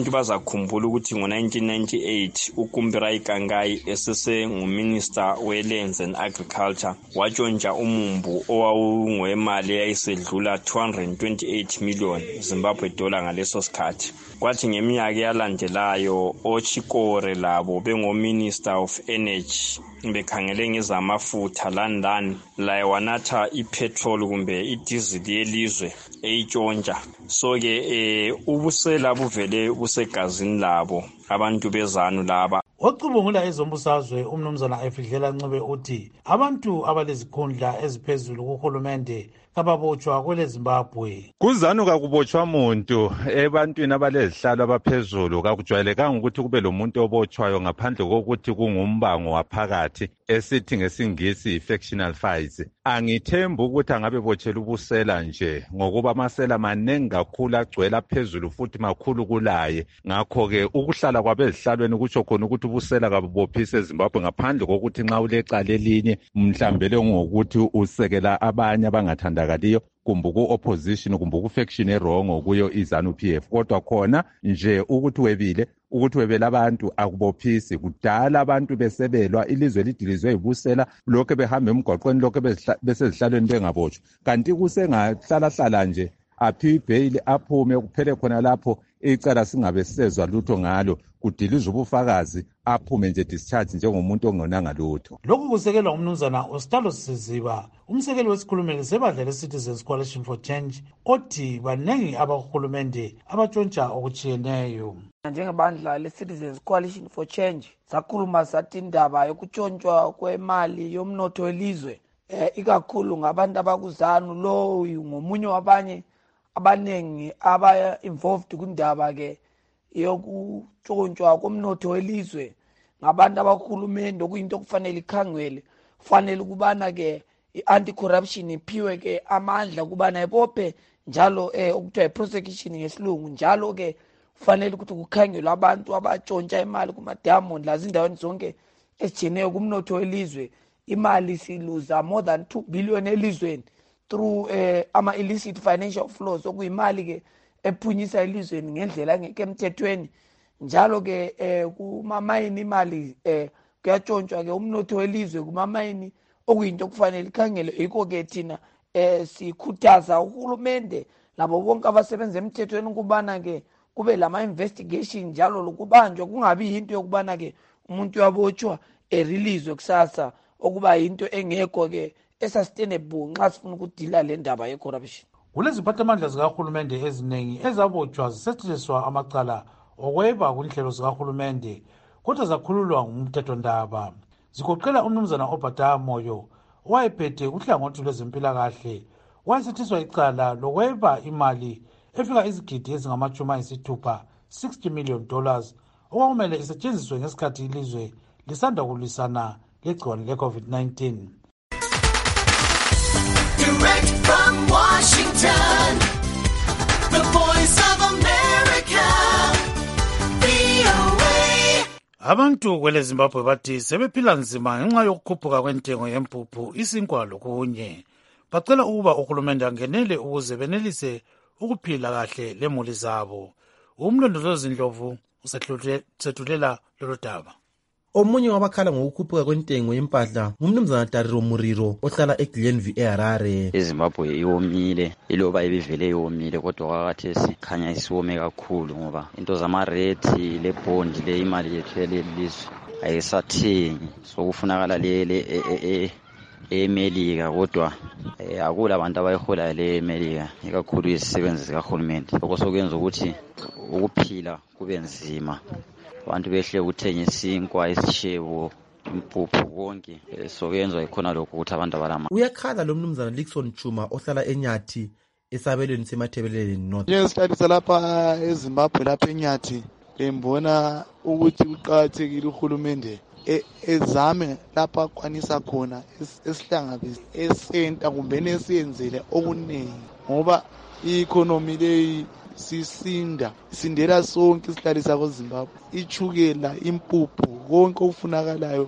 abantu bazakhumbula ukuthi ngo-nineteen ninety-eight uKumbirai Kangai esesenguminister we-Lands and Agriculture watshontsha umumbu owawungwemali eyayisedlula two hundred twenty-eight million Zimbabwe dollar ngaleso sikhathi. Kwathi ngeminyaka yalandelayo oChikore labo bengominister of energy bekhangele ngezamafutha landani laye wanatha ipetrol kumbe idizili yelizwe eyitshontsha. So ke eh ubusela buvele busegazini labo abantu bezanu laba.
Ocubungula ezombusazwe umnumzana Efidlela Ncube uthi abantu abalezikhundla eziphezulu kuhulumende ababotshwa kwele Zimbabwe.
Kuzanu kakubotshwa muntu ebantwini abalezihlalo abaphezulu kakujwayelekanga ukuthi kube lomuntu obotshwayo ngaphandle kokuthi kungumbango waphakathi esithi ngesingisi factional fights. Angithemba ukuthi angabe botshela ubusela nje ngokuba amasela manengi kakhulu agcwele phezulu futhi makhulu kulaye. Ngakho ke ukuhlala kwabezihlalweni kutsho khona ukuthi ubusela kabubophise eZimbabwe ngaphandle kokuthi nxa ulecala elinye mhlambele ngokuthi usekela abanye abangathandakaliyo kumbe ku-opposition kumbe ku-faction erongo kuyo izanu P F. Kodwa khona nje ukuthi webile ukuthi webela abantu akubophisi. Kudala abantu besebelwa ilizwe lidilizwe ibusela lokho behamba emgwaqweni lokho besezihlalweni bengabotshwa. Kanti kusengahlala-hlala nje aphiwe ibhayili aphume kuphele khona lapho icala singabe sisezwa lutho ngalo kudilizwe ubufakazi aphume nje discharge njengomuntu ongonanga lutho.
Lokhu kusekelwa umnumzana Ostalo Siziba umsekeli wesikhulumeli sebandla le-Citizens Coalition for Change othi banengi abahulumende abatshontsha okutshiyeneyo.
Njengebandla le-Citizens Coalition for Change sakhuluma sathi indaba yokutshontshwa kwemali yomnotho welizwe eh ikakhulu ngabantu abakuzanu lo ngomunye wabanye abanengi aba involved kundaba ke yokutshontshwa komnotho welizwe ngabantu abakhulumende okuyinto okufanele ikhangwele. Kufanele kubana ke i-anti corruption iphiwe ke amandla kubana ibophe njalo eh okuthiwa i-prosecution ngesilungu. Njalo ke kufanele ukuthi kukhangelwe abantu abatshontsha imali kuma-diamond lazindaweni zonke ezijeneyo kumnotho welizwe. Imali siluza more than two billion elizweni through eh ama illicit financial flows okuyimali ke ephunyisa elizweni ngendlela engeke emthethweni. Njalo ke eh kumamayini imali eh kuyatshontsha ke umnotho welizwe kumamayini okuyinto kufanele ikhangelwe. Yikho ke thina eh sikhuthaza uhulumende labo bonke abasebenza emthethweni ukubana ke kube lama investigation njalo lokubanjwa kungabi into yokubana ke umuntu uyabotshwa erelease kusasa okuba into engekho ke esustainable nxa sifuna ukudila le ndaba ye corruption.
Kuleziphathamandla zikahulumende eziningi ezabotshwa zisetshenziswa amacala okweba kunhlelo zikahulumende kodwa zakhululwa ngumthethondaba. Zigoqela umnumzana Obata Moyo owayephethe uhlangothi lwezempilakahle wayesethiswa icala lokweba imali efika izigidi ezingamachumi ayisithupha sixty million dollars okwakumele isetshenziswe ngesikhathi ilizwe lisanda kulwisana legciwane le-COVID nineteen.
Direct from Washington, the voice of America, V O A.
Abantu kwele Zimbabwe bathi sebephila nzima ngenxa yokukhuphuka kwentengo yempuphu isinkwa lokunye. Bacela ukuba uhulumende angenele ukuze benelise ukuphila kahle lemuli zabo. Umlondolozi Ndlovu usethulela lolu daba.
Omunye wabakhala ngokukhuphuka kwentengo yempahla ngumnumzana Dariro Muriro ohlala eGlenville eHarare.
iZimbabwe iwomile iloba ibivele iwomile kodwa kwakathesi khanya isiwome kakhulu ngoba into zamarate lebond le imali yethu yelizwe ayisathengi sokufunakala le eMelika kodwa akula abantu abayihola le eMelika ikakhulu izisebenzi zikahulumende. Lokho sokwenza ukuthi ukuphila kube nzima. Abantu behle ukuthenga isinkwa isishebo impuphu konke sokwenza ikhona lokho ukuthi abantu abalama.
Uyakhala lo mnumzana Lixon Chuma ohlala eNyathi esabelweni semathebeleni North.
Njengesikhathi lapha eZimbabwe lapha eNyathi bembona ukuthi kuqakathekile uhulumende ezame lapha kwanisa khona esihlangabeza esenta kumbe nesiyenzele okuningi ngoba i-economy leyi sisinda sindela sonke isihlalisa kweZimbabwe ichukela impuphu konke okufunakalayo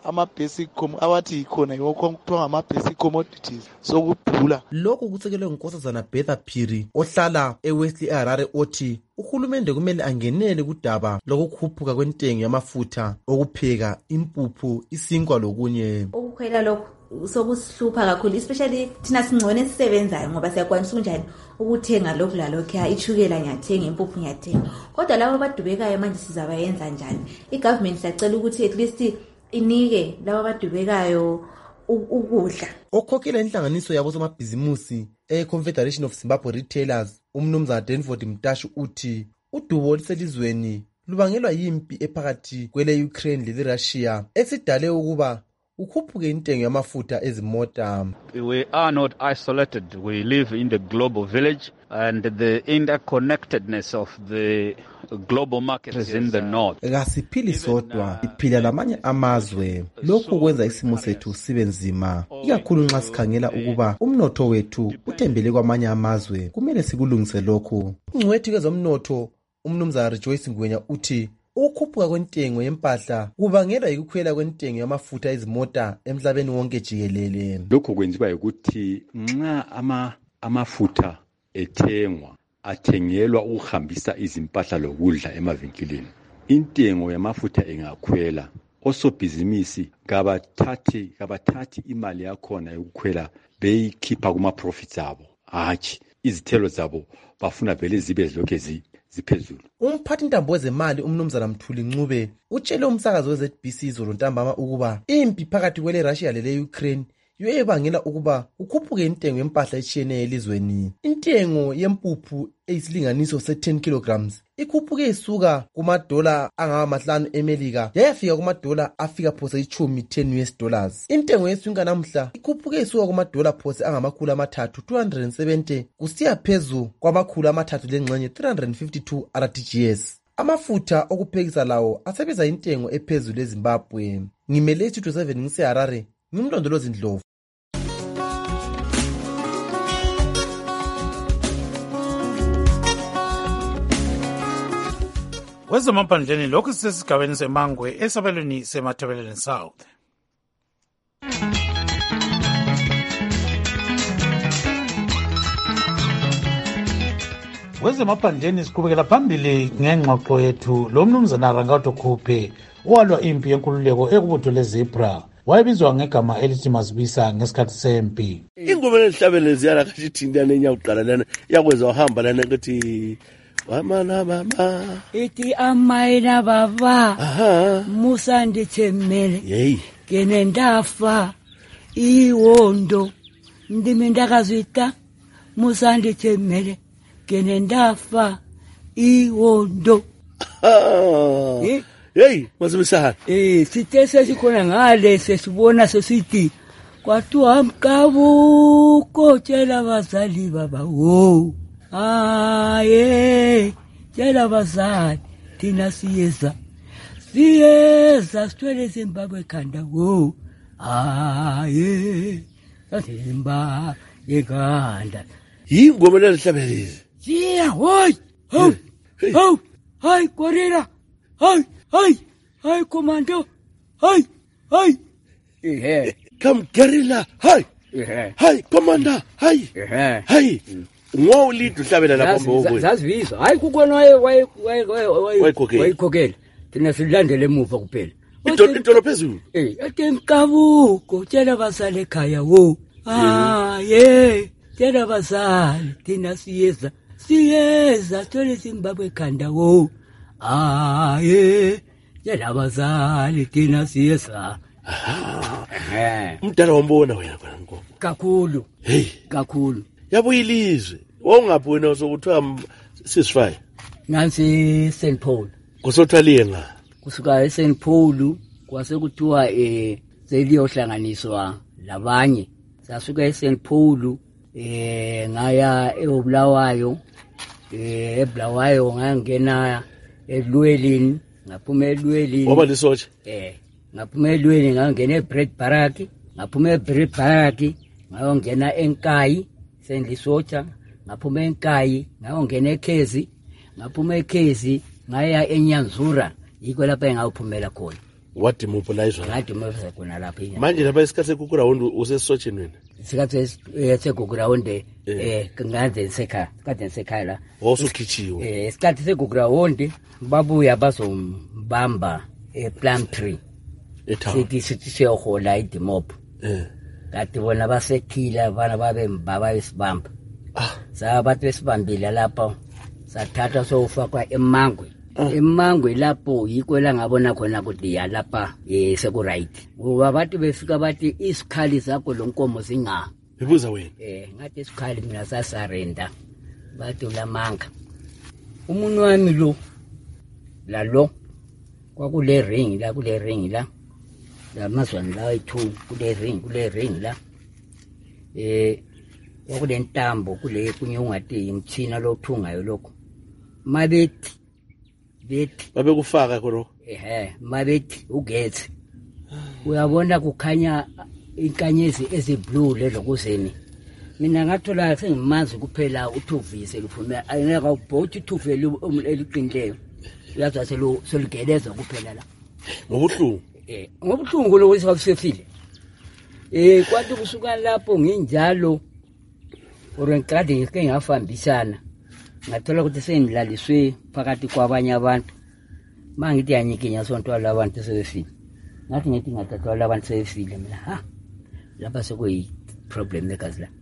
ama-basic awathi khona yokho kuthiwa ngama-basic commodities sokubhula.
Lokhu kusekelwe ngunkosazana Betha Phiri ohlala eWesley eHarare othi uhulumende kumele angenele kudaba lokukhuphuka kwentengo yamafutha okupheka, impuphu, isinkwa lokunye.
Ukukhwela lokhu sokusihlupha kakhulu, especially thina singcone esisebenzayo ngoba siyakwanisa kunjani ukuthenga lokhu lalokhu, ichukela ngiyathenga, impuphu ngiyathenga. Kodwa labo abadubekayo manje sizabayenza njani? I-government siyacela ukuthi at least inike labo abadubekayo ukudla.
Okhokhela inhlanganiso yabo somabhizimusi e-Confederation of Zimbabwe Retailers, umnumzana Danford Mtashu uthi udubo oluselizweni lubangelwa yimpi ephakathi kwele Ukraine le Russia esidale ukuba ukhuphuke intengo yamafutha ezimota.
We are not isolated. We live in the global village, and the interconnectedness of the global market is in the north.
Kasiphili sodwa, iphila lamanye amazwe. Lokhu kwenza isimo sethu sibe nzima, ikakhulu nxa sikhangela ukuba umnotho wethu uthembele kwamanye amazwe. Kumele sikulungise lokhu. Ungcwethi kwezomnotho umnumzana Rejoice Ngwenya uthi ukukhuphuka kwentengo yempahla kubangelwa yikukhwela kwentengo yamafutha ezimota emhlabeni wonke jikelele.
Lokho kwenziwa ukuthi nxa ama amafutha ethengwa athengelwa ukuhambisa izimpahla lokudla emavinkilini, intengo yamafutha engakhwela, osobhizinisi kabathathi kabathathi imali yakhona yokukhwela beyikhipha kuma profits abo, hatshi izithelo zabo bafuna vele zibe zilokhe ziphezulu.
Umphathi ntambo wezemali umnumzana Mthuli Ncube utshele umsakazo we-Z B C izolo ntambama ukuba impi phakathi kwele Russia lele Ukraine yiyo ebangela ukuba ukhuphuke intengo yempahla etshiyeneyo elizweni. Intengo yempuphu eyisilinganiso se-ten kilograms ikhuphuke isuka kumadola angamahlanu eMelika yayafika kumadola afika phose ichumi ten U S dollars. Intengo yesinkwa namhla ikhuphuke isuka kumadola phose angamakhulu amathathu two hundred seventy kusiya phezu kwamakhulu amathathu lengxenye three hundred fifty-two R T G S. Amafutha okuphekisa lawo asebenza intengo ephezulu eZimbabwe. Ngimele isithuthi seven ngiseHarare, ngimlondolozi Ndlovu.
Kwezemaphandleni lokhu sisesigabeni semangwe esabelweni semathebeleni South. Kwezemaphandleni siqhubekela phambili ngengxoxo yethu lo mnumzana Rangato Khuphe owalwa impi yenkululeko ekubutho leZebra, wayebizwa ngegama elithi Masibisa ngesikhathi sempi.
Ingoma lehlabeleni ziyana kashithindana enyakuqala lana yakwenza wahamba lana ukuthi wamana mama
iti amaina baba aha Musa ndithemele
hey
kene ndafa iwondo ndimi ndakazita Musa ndithemele kene ndafa iwondo
eh hey Masibisa
eh sithe sesikhona ngale sesibona sesithi kwathiwa mkabu kotshela bazali baba wo aye tshela bazali thina siyeza siyeza sithwele Zimbabwe khanda wo aye Zimbabwe ekhanda
yingoma lehlabelezi
siya hoy ho ho hay korera hay hay hay commando hay hay
eh come guerrilla hay hay commander hay hay ngo lidu hlabela lapha mbobo
zazizwa hayi kukhona waye waye waye wayikhokela thina silandele emuva kuphela
idolo phezulu
eh atemkabuko tshela basale ekhaya wo ah yeah tshela basale thina siyeza siyeza sithole Zimbabwe khanda wo ah yeah tshela basale thina siyeza
eh umdala wombona wena kwanko
kakhulu
hey
kakhulu
yabo ilizwe wawungabona sokuthiwa ceasefire
nansi Saint Paul
kusothwaliye nga
kusuka eSaint Paul kwase kuthiwa eh seliyohlanganiswa labanye sasuka eSaint Paul eh ngaya eBulawayo eh eBulawayo ngangena eLwelini ngaphuma eLwelini
ngoba lisotshe
eh ngaphuma eLwelini ngangena eBread Barrack ngaphuma eBread Barrack ngayongena eNkayi sendisotsha ngaphuma eNkayi ngayongena eKhezi ngaphuma eKhezi ngaya eNyanzura yiko lapha engawuphumela khona
wadimobilize
ngadimobilize khona lapha
manje lapha isikhathi sekuground usesotsheni wena
isikhathi sekuground eh ngaze sekhaya isikhathi sekhaya la
wawusukhichiwe
eh isikhathi sekuground babuya bazombamba ePlum Tree sithi sithi siyohola idimop eh kati bona basekhila bana babe mbaba isibamba ah sabathu esibambile lapha sathatha sofakwa emangwe emangwe lapho yikwela ngabona khona ukuthi ya lapha eh seku right ngoba abantu befika bathi isikhali zakho lonkomo zinga
bibuza wena
eh ngathi isikhali mina sasarenda bathi ulamanga umuntu wami lo la lo kwakule ring la kule ring la la mazwana la ayi-two kule ring kule ring la eh kwakule ntambo kule kunye ungati imthina lokuthungayo lokho mabethi bethi
babe kufaka khona
ehe mabethi ugethe uyabona kukhanya inkanyezi eziblue lezo kuzeni mina ngathola sengimanzi kuphela uthuvise luphuma ayineka ubhothi uthuvele eliqinileyo uyazi selo soligeleza kuphela la
ngobuhlungu
eh ngobuhlungu lo wisafile eh kwathi kusuka lapho nginjalo orenkade ngike ngafambisana ngathola ukuthi sengilaliswe phakathi kwabanye abantu mangithi yanyikinya sonto labantu sebefile ngathi ngithi ngathatha labantu sebefile mina ha lapha sekuyi problem ekazi la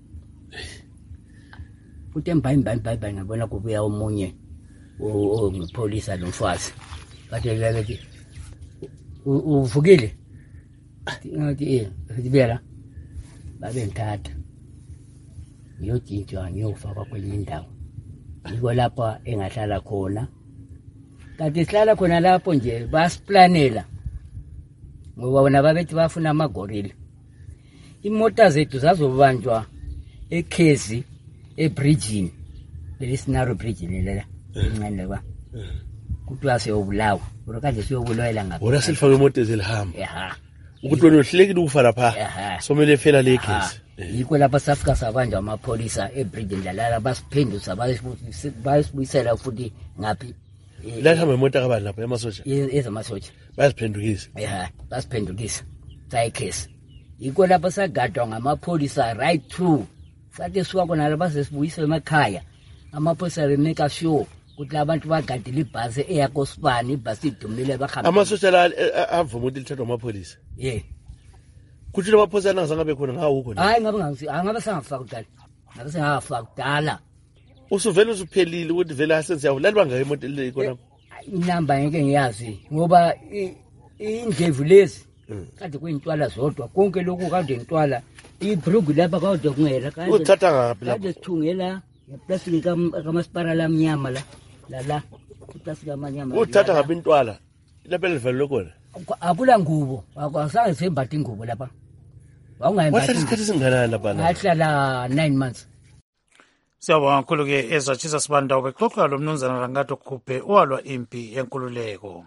futhi mbhayi mbhayi mbhayi ngabona kubuya omunye o ngipolisa lomfazi kade lelethi uvukile ngathi eh ngibela babe ngithatha ngiyojintshwa ngiyofaka kwenye indawo yiko lapha engahlala khona kanti sihlala khona lapho nje basiplanela ngoba bona babethi bafuna amagorilla imota zethu zazobanjwa ekhezi ebridgeini lesinaro bridge lelela incane kwa kuthiwa siyobulawa urokade siyobulawela ngapha
ora silifake imoto ezilihamba
eha
ukuthi wena uhlekile ukufa lapha somele fela lekhezi
yiko lapha safika sabanjwa amapholisa ebridgeini lalala basiphendusa bayisibuyisela futhi ngaphi
la hamba imoto kabani lapha emasotsha
ezamasotsha
basiphendukisa
eha basiphendukisa sayikhesi yiko lapha sagadwa ngamapholisa right through sathi suka kona lapha sesibuyisela emakhaya amapholisa remake sure ukuthi abantu bagadile ibhasi eyakosibani ibhasi idumile bahamba
amasotsha la avuma ukuthi lithathwa amapholisa
yeah
kuthi lo mapholisa angazangabe khona ngawo khona
hayi ngabe ngangisi angabe sangafaka kudala ngabe sengafaka kudala
usuvele usuphelile ukuthi vele asenze yawo lali banga imoto le ikona
inamba ngeke ngiyazi ngoba indlevu lezi kade kuyintwala zodwa konke lokhu kade intwala ibrugu lapha kade kungela
kanje uthatha ngaphi lapha
kade sithungela ngeplastic kamasipara lamnyama la la la iplastic amanyama
uthatha ngaphi intwala lapha elivele lokho
akula ngubo akwasange sembathe ingubo lapha wawungayimbathi
wahlala isikhathi singanani lapha
ngahlala nine months
siyabonga kakhulu-ke ezwa Jesus Banda ubexoxa lo mnumzana Rangato Khuphe owalwa impi yenkululeko.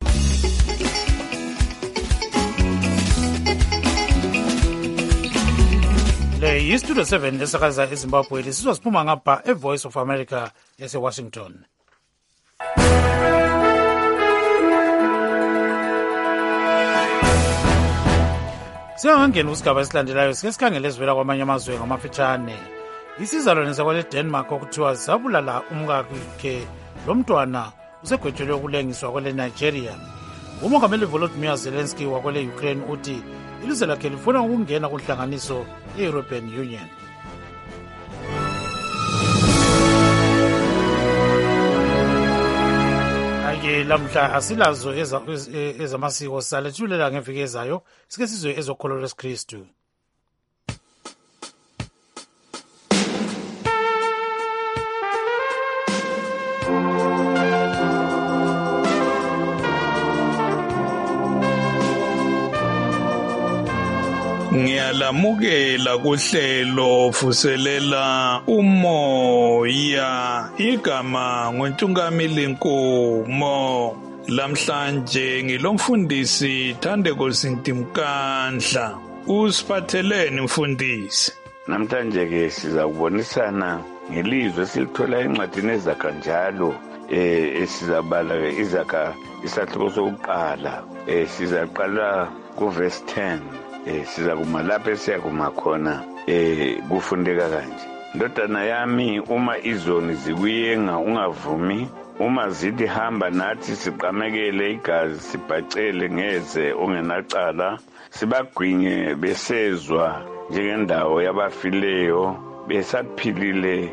Le yistudio seven esakaza eZimbabwe lisizwa siphuma ngapha eVoice of America yase-Washington. Siyangena kusigaba esilandelayo sike sikhangele ezivela kwamanye amazwe ngamafitshane. Isizalwane sakwele Denmark okuthiwa zabulala umkakhe lo mntwana usegwetshelwe ukulengiswa kwele Nigeria. Umongameli Volodymyr Zelensky wakwele Ukraine uthi ilizwe lakhe lifuna ukungena kunhlanganiso ye-European Union. Ake lamhla asilazo ezamasiko salethulela ngeviki ezayo sike sizwe ezokholo lwesikristu.
Ngiyalamukela kuhlelo fuselela umoya igama ngoNtungamili Nkomo lamhlanje ngilomfundisi Thandeko Sintimkandla usiphatheleni mfundisi.
Namhlanje ke siza kubonisana ngelizwe silithola encwadini ezakha njalo eh esizabala ke izakha isahluko sokuqala eh sizaqala ku verse ten eh siza kuma lapha esiyakuma khona eh kufundeka kanje. Ndodana yami, uma izoni zikuyenga ungavumi, uma zithi hamba nathi siqamekele igazi sibhacele ngeze ungenacala, sibagwinye besezwa njengendawo yabafileyo, besaphilile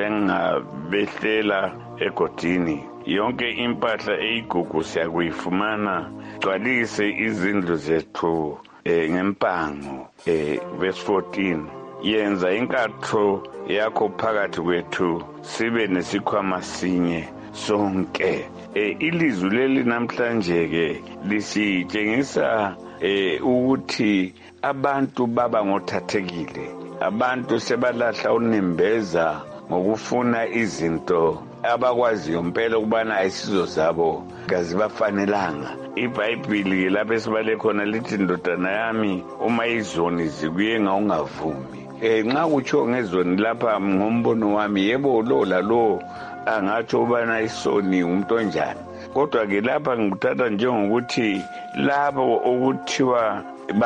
njengabehlela egodini. Yonke impahla eyigugu siyakuyifumana, gcwalise izindlu zethu eh, ngempango. eh, verse fourteen, yenza inkatho yakho phakathi kwethu sibe nesikhwama sinye sonke. eh, ilizwi leli namhlanje ke lisitshengisa eh, ukuthi abantu baba ngothathekile, abantu sebalahla unembeza ngokufuna izinto abakwaziyo impela ukubana ayisizo zabo kazibafanelanga. iBhayibheli lapho esibale khona lithi, ndodana yami, uma izoni zikuyenga ungavumi. eh nxa kutsho ngezoni lapha ngombono wami, yebo lo lalo angatsho ubana isoni umuntu onjani, kodwa ke lapha ngikuthatha njengokuthi labo okuthiwa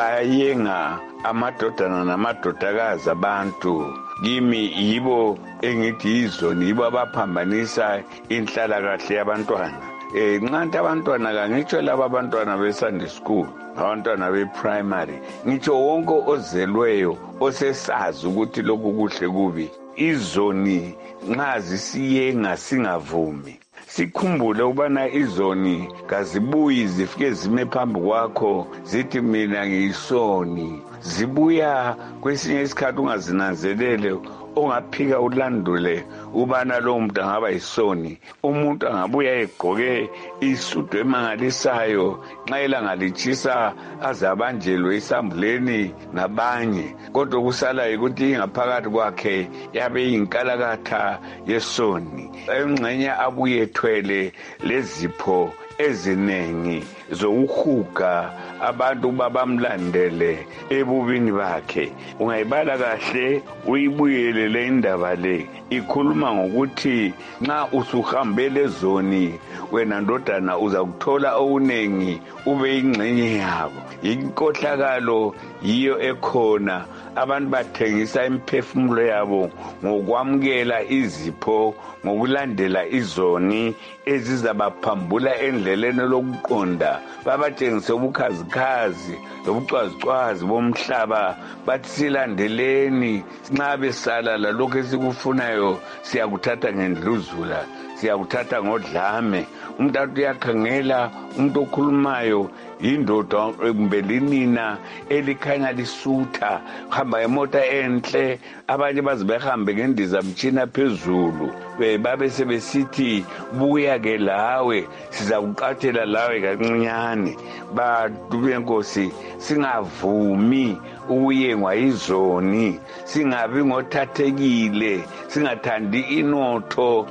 bayenga amadodana namadodakazi abantu, kimi yibo engithi izoni, yibo abaphambanisa inhlalakahle yabantwana. eh nxa abantwana kangitsho laba abantwana be-Sunday school, abantwana be-primary, ngitsho wonke ozelweyo osesazi ukuthi lokhu kuhle kubi, izoni nxa zisiyenga singavumi. Sikhumbule ukubana izoni kazibuyi zifike zime phambi kwakho zithi mina ngiyisoni. Zibuya kwesinye isikhathi ungazinanzelele, ongaphika ulandule ubana lo muntu angaba yisoni. Umuntu angabuya egqoke isudu emangalisayo, nxa ilanga litshisa azabanjelwe isambuleni nabanye, kodwa kusala ukuthi ingaphakathi kwakhe yabe yinkalakatha yesoni. Engxenye abuye ethwele lezipho ezinengi zokuhuga abantu babamlandele ebubini bakhe. Ungayibala kahle uyibuyele le indaba le, ikhuluma ngokuthi nxa usuhambele zoni, wena ndodana uzakuthola okunengi ube ingxenye yabo. Inkohlakalo yiyo ekhona, abantu bathengisa imphefumulo yabo ngokwamukela izipho, ngokulandela izoni ezizabaphambula endleleni lokuqonda, babatshengise ubukhazikhazi lobucwazicwazi bomhlaba, bathi silandeleni, nxa besala lalokhu esikufunayo siyakuthatha ngendluzula, siyakuthatha ngodlame. Umuntu uyakhangela umuntu okhulumayo yindoda kumbe linina elikhanya lisutha, hamba emota enhle, abanye baze behambe ngendizamtshina phezulu, babe sebesithi buya ke lawe sizakuqathela lawe kancinyane. Bantu benkosi, singavumi ukuyengwa izoni, singabi ngothathekile, singathandi inotho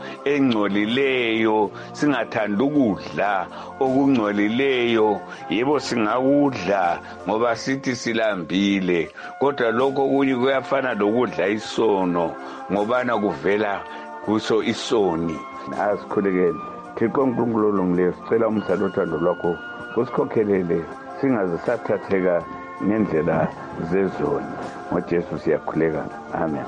engcolileyo, singathandi ukudla okungcolileyo. Yebo singakudla ngoba sithi silambile, kodwa lokho okunye kuyafana lokudla isono ngobana kuvela kuso isoni. Asikhulekele Thixo uNkulunkulu olungileyo, sicela umdlalo othando lwakho kusikhokhelele singazisathatheka ngendlela zezoni. NgoJesu siyakhuleka, amen.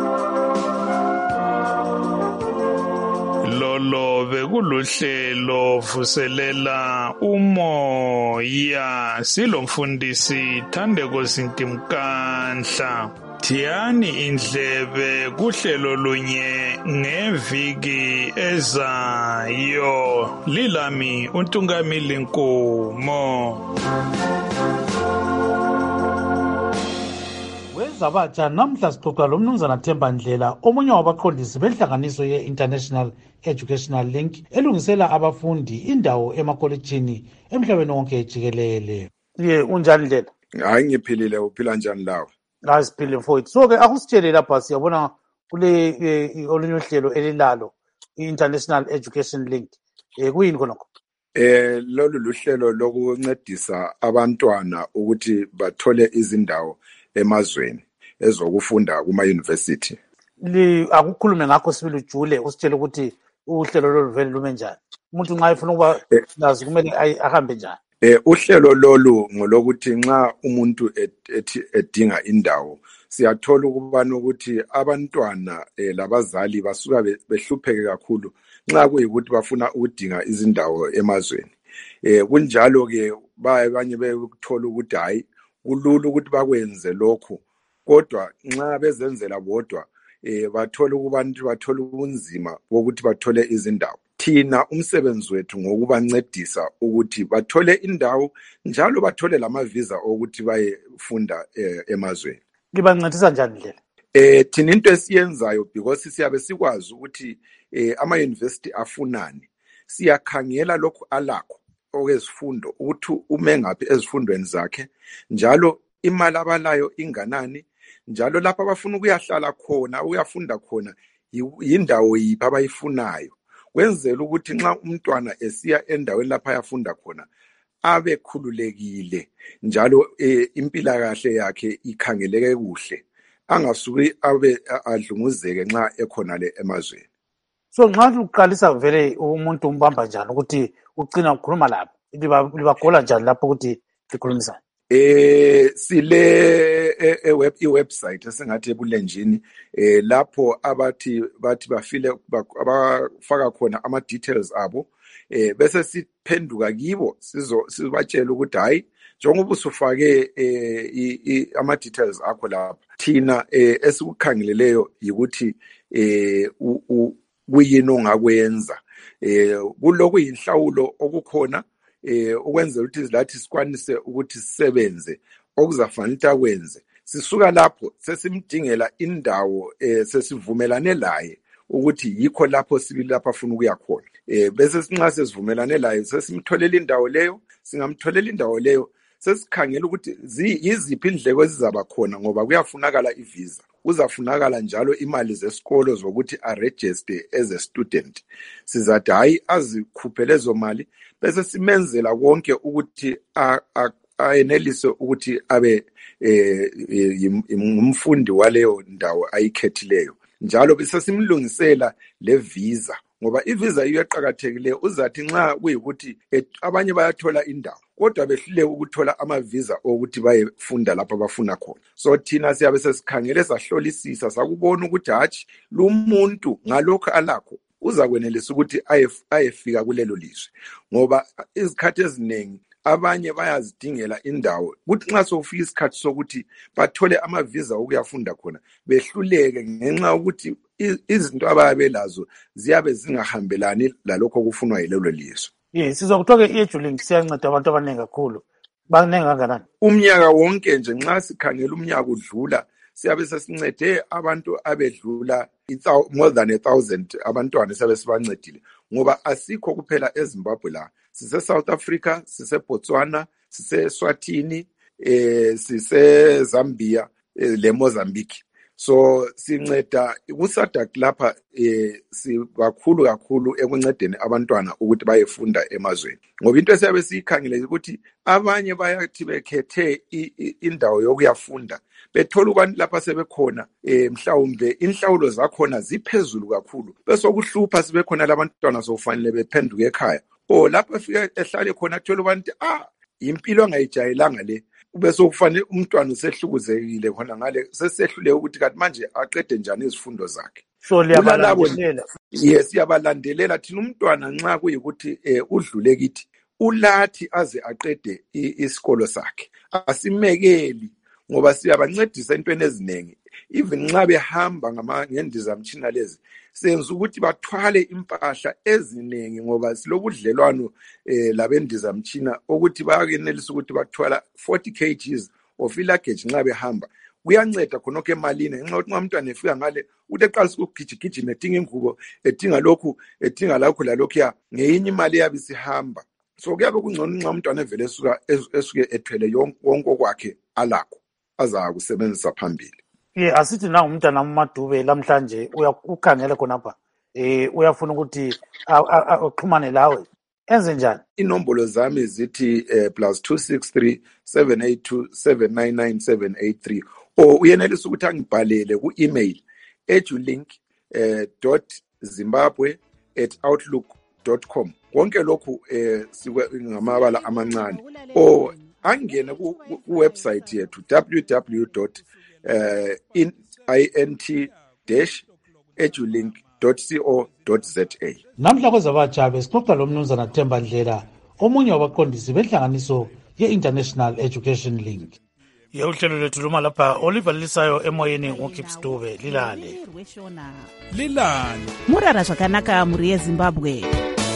Lolo bekuluhlelo vuselela umoya, silomfundisi Thandeko Sintimkanhla. Thiyani indlebe kuhlelo lunye ngeviki ezayo. Lilami uNtungamili Nkomo.
Wezabatsha namhla sixoxa lomnumzana Themba Ndlela, omunye wabaqondisi benhlanganiso ye-International Educational Link elungisela abafundi indawo emakolitshini emhlabeni wonke jikelele. Ye, unjani Ndlela?
Hayi ngiphilile, uphila njani lawe?
Hayi siphile mfowethu. So ke akusitshele lapha siyabona kule olunye uhlelo elilalo i-International Education Link. Eh kuyini khonokho?
Eh lolu luhlelo lokuncedisa abantwana ukuthi bathole izindawo emazweni ezokufunda kuma university.
akukhulume ngakho sibili ujule usitshele ukuthi uhlelo lolu vele lume njani. Umuntu nxa efuna ukuba nazi kumele ahambe njani.
Eh uhlelo lolu ngolokuthi nxa umuntu ethi edinga indawo siyathola ukubana ukuthi abantwana labazali basuka behlupheke kakhulu nxa kuyikuthi bafuna ukudinga izindawo emazweni. Eh kunjalo ke abanye bekuthola ukuthi hayi kulula ukuthi bakwenze lokho kodwa nxa bezenzela bodwa eh bathola ukubantu bathola ubunzima bokuthi bathole izindawo. Thina umsebenzi wethu ngokubancedisa ukuthi bathole indawo njalo bathole lama visa ukuthi bayefunda emazweni.
Libancedisa njani ndlela?
Eh thina into esiyenzayo because siyabe sikwazi ukuthi eh ama university afunani. Siyakhangela lokho alakho okwesifundo ukuthi ume ngapi ezifundweni zakhe njalo imali abalayo inganani njalo lapha abafuna ukuyahlala khona uyafunda khona yindawo yiphi abayifunayo. Kwenzela ukuthi nxa umntwana esiya endaweni lapha ayafunda khona abe khululekile njalo e, impilakahle yakhe ikhangeleke kuhle angasuki abe adlunguzeke nxa ekhona le emazweni.
So nxa uqalisa vele umuntu umbamba njani ukuthi ucina ukukhuluma lapho libagola njani lapho ukuthi likhulumisana?
Eh sile e web i website esingathi ebulenjini eh lapho abathi bathi bafile abafaka khona ama details abo eh bese siphenduka kibo sizo sibatshela ukuthi hayi njengoba usufake eh ama details akho lapha thina eh esikukhangeleleyo ukuthi eh kuyini ongakwenza eh kuloko inhlawulo okukhona eh ukwenzela ukuthi lathi sikwanise ukuthi sisebenze okuzafanele akwenze. Sisuka lapho sesimdingela indawo eh sesivumelane laye ukuthi yikho lapho sibili lapha afuna ukuya khona. Eh bese sinxa sesivumelane laye sesimtholela indawo leyo singamtholela indawo leyo sesikhangela ukuthi yiziphi indleko ezizaba khona ngoba kuyafunakala ivisa. Kuzafunakala njalo imali zesikolo zokuthi a register as a student. Sizathi hayi azikhuphele lezo mali bese simenzela konke ukuthi ayenelise ukuthi abe umfundi waleyo ndawo ayikhethileyo njalo bese simlungisela le visa ngoba ivisa iyeqhakathekile uzathi nxa kuyikuthi abanye bayathola indawo kodwa behluleke ukuthola ama visa ukuthi bayefunda lapha abafuna khona. So thina siyabe sesikhangele sahlolisisa sakubona ukuthi hathi lo muntu ngalokho alakho uzakwenelisa ukuthi ayefika kulelo lizwe ngoba izikhathi eziningi abanye bayazidingela indawo ukuthi nxa sokufika isikhathi sokuthi bathole ama visa ukuyafunda khona behluleke ngenxa ukuthi izinto ababelazo ziyabe zingahambelani lalokho okufunwa yilelo lizwe.
Yes, sizokuthoke iEduLink siyanceda abantu abaningi kakhulu. Banengi kangakanani?
Umnyaka wonke nje nxa sikhangela umnyaka udlula siyabe sesincede abantu abedlula more than a thousand abantwana siyabe sibancedile ngoba asikho kuphela eZimbabwe la sise South Africa sise Botswana sise Swatini eh sise Zambia eh, le Mozambique. So sinceda kuSADC lapha eh sibakhulu kakhulu ekuncedeni abantwana ukuthi bayefunda emazweni ngoba into esiyabe siyikhangele ukuthi abanye bayathi bekhethe indawo yokuyafunda bethola ukuthi lapha sebekhona eh mhlawumbe inhlawulo zakhona ziphezulu kakhulu bese okuhlupha sibekhona labantwana sokufanele bephenduke ekhaya o lapha fika ehlale khona thola ukuthi ah impilo angayijayelanga le bese kufanele umntwana usehlukuzekile khona ngale sesehlule ukuthi kanti manje aqede njani izifundo zakhe.
So liyabalandelela.
Yes yabalandelela thina umntwana nxa kuyikuthi udlule kithi ulathi aze aqede isikolo sakhe asimekeli ngoba siyabancedisa entweni eziningi even nxa behamba ngama ngendizamtshina lezi senza ukuthi bathwale impahla eziningi ngoba silobudlelwano eh labendizamtshina ukuthi bayakenelisa ukuthi bathwala forty kilograms of luggage nxa behamba kuyanceda khonokho emalini nxa uthi umntwana efika ngale uthi eqalisa ukugijigijima edinga ingubo edinga lokhu edinga lakho lalokho ya ngeyinye imali yabe sihamba. So kuyabe kungcono nxa umntwana evele esuka esuke ethwele yonke okwakhe alakho aza kusebenzisa phambili.
Yeah, asithi na umntana uMadube lamhlanje uyakukhangela khonapha eh uyafuna ukuthi axhumane lawe enze njani?
Inombolo zami zithi eh, plus two six three seven eight two seven nine nine seven eight three o uyenelisa ukuthi angibhalele ku email edulink eh, dot zimbabwe at outlook dot com. Konke lokhu eh, ngamabala amancane. O angene ku website yethu w w w dot int dash edulink dot co dot za.
Namhla kwezabatsha besixoxa lo mnumzana Themba Ndlela, omunye wabaqondisi benhlanganiso ye-International Education Link. Ye uhlelo lethu luma lapha Oliver Lisayo emoyeni ngoKips Dube lilale.
Lilale. Murara zvakanaka muri yeZimbabwe.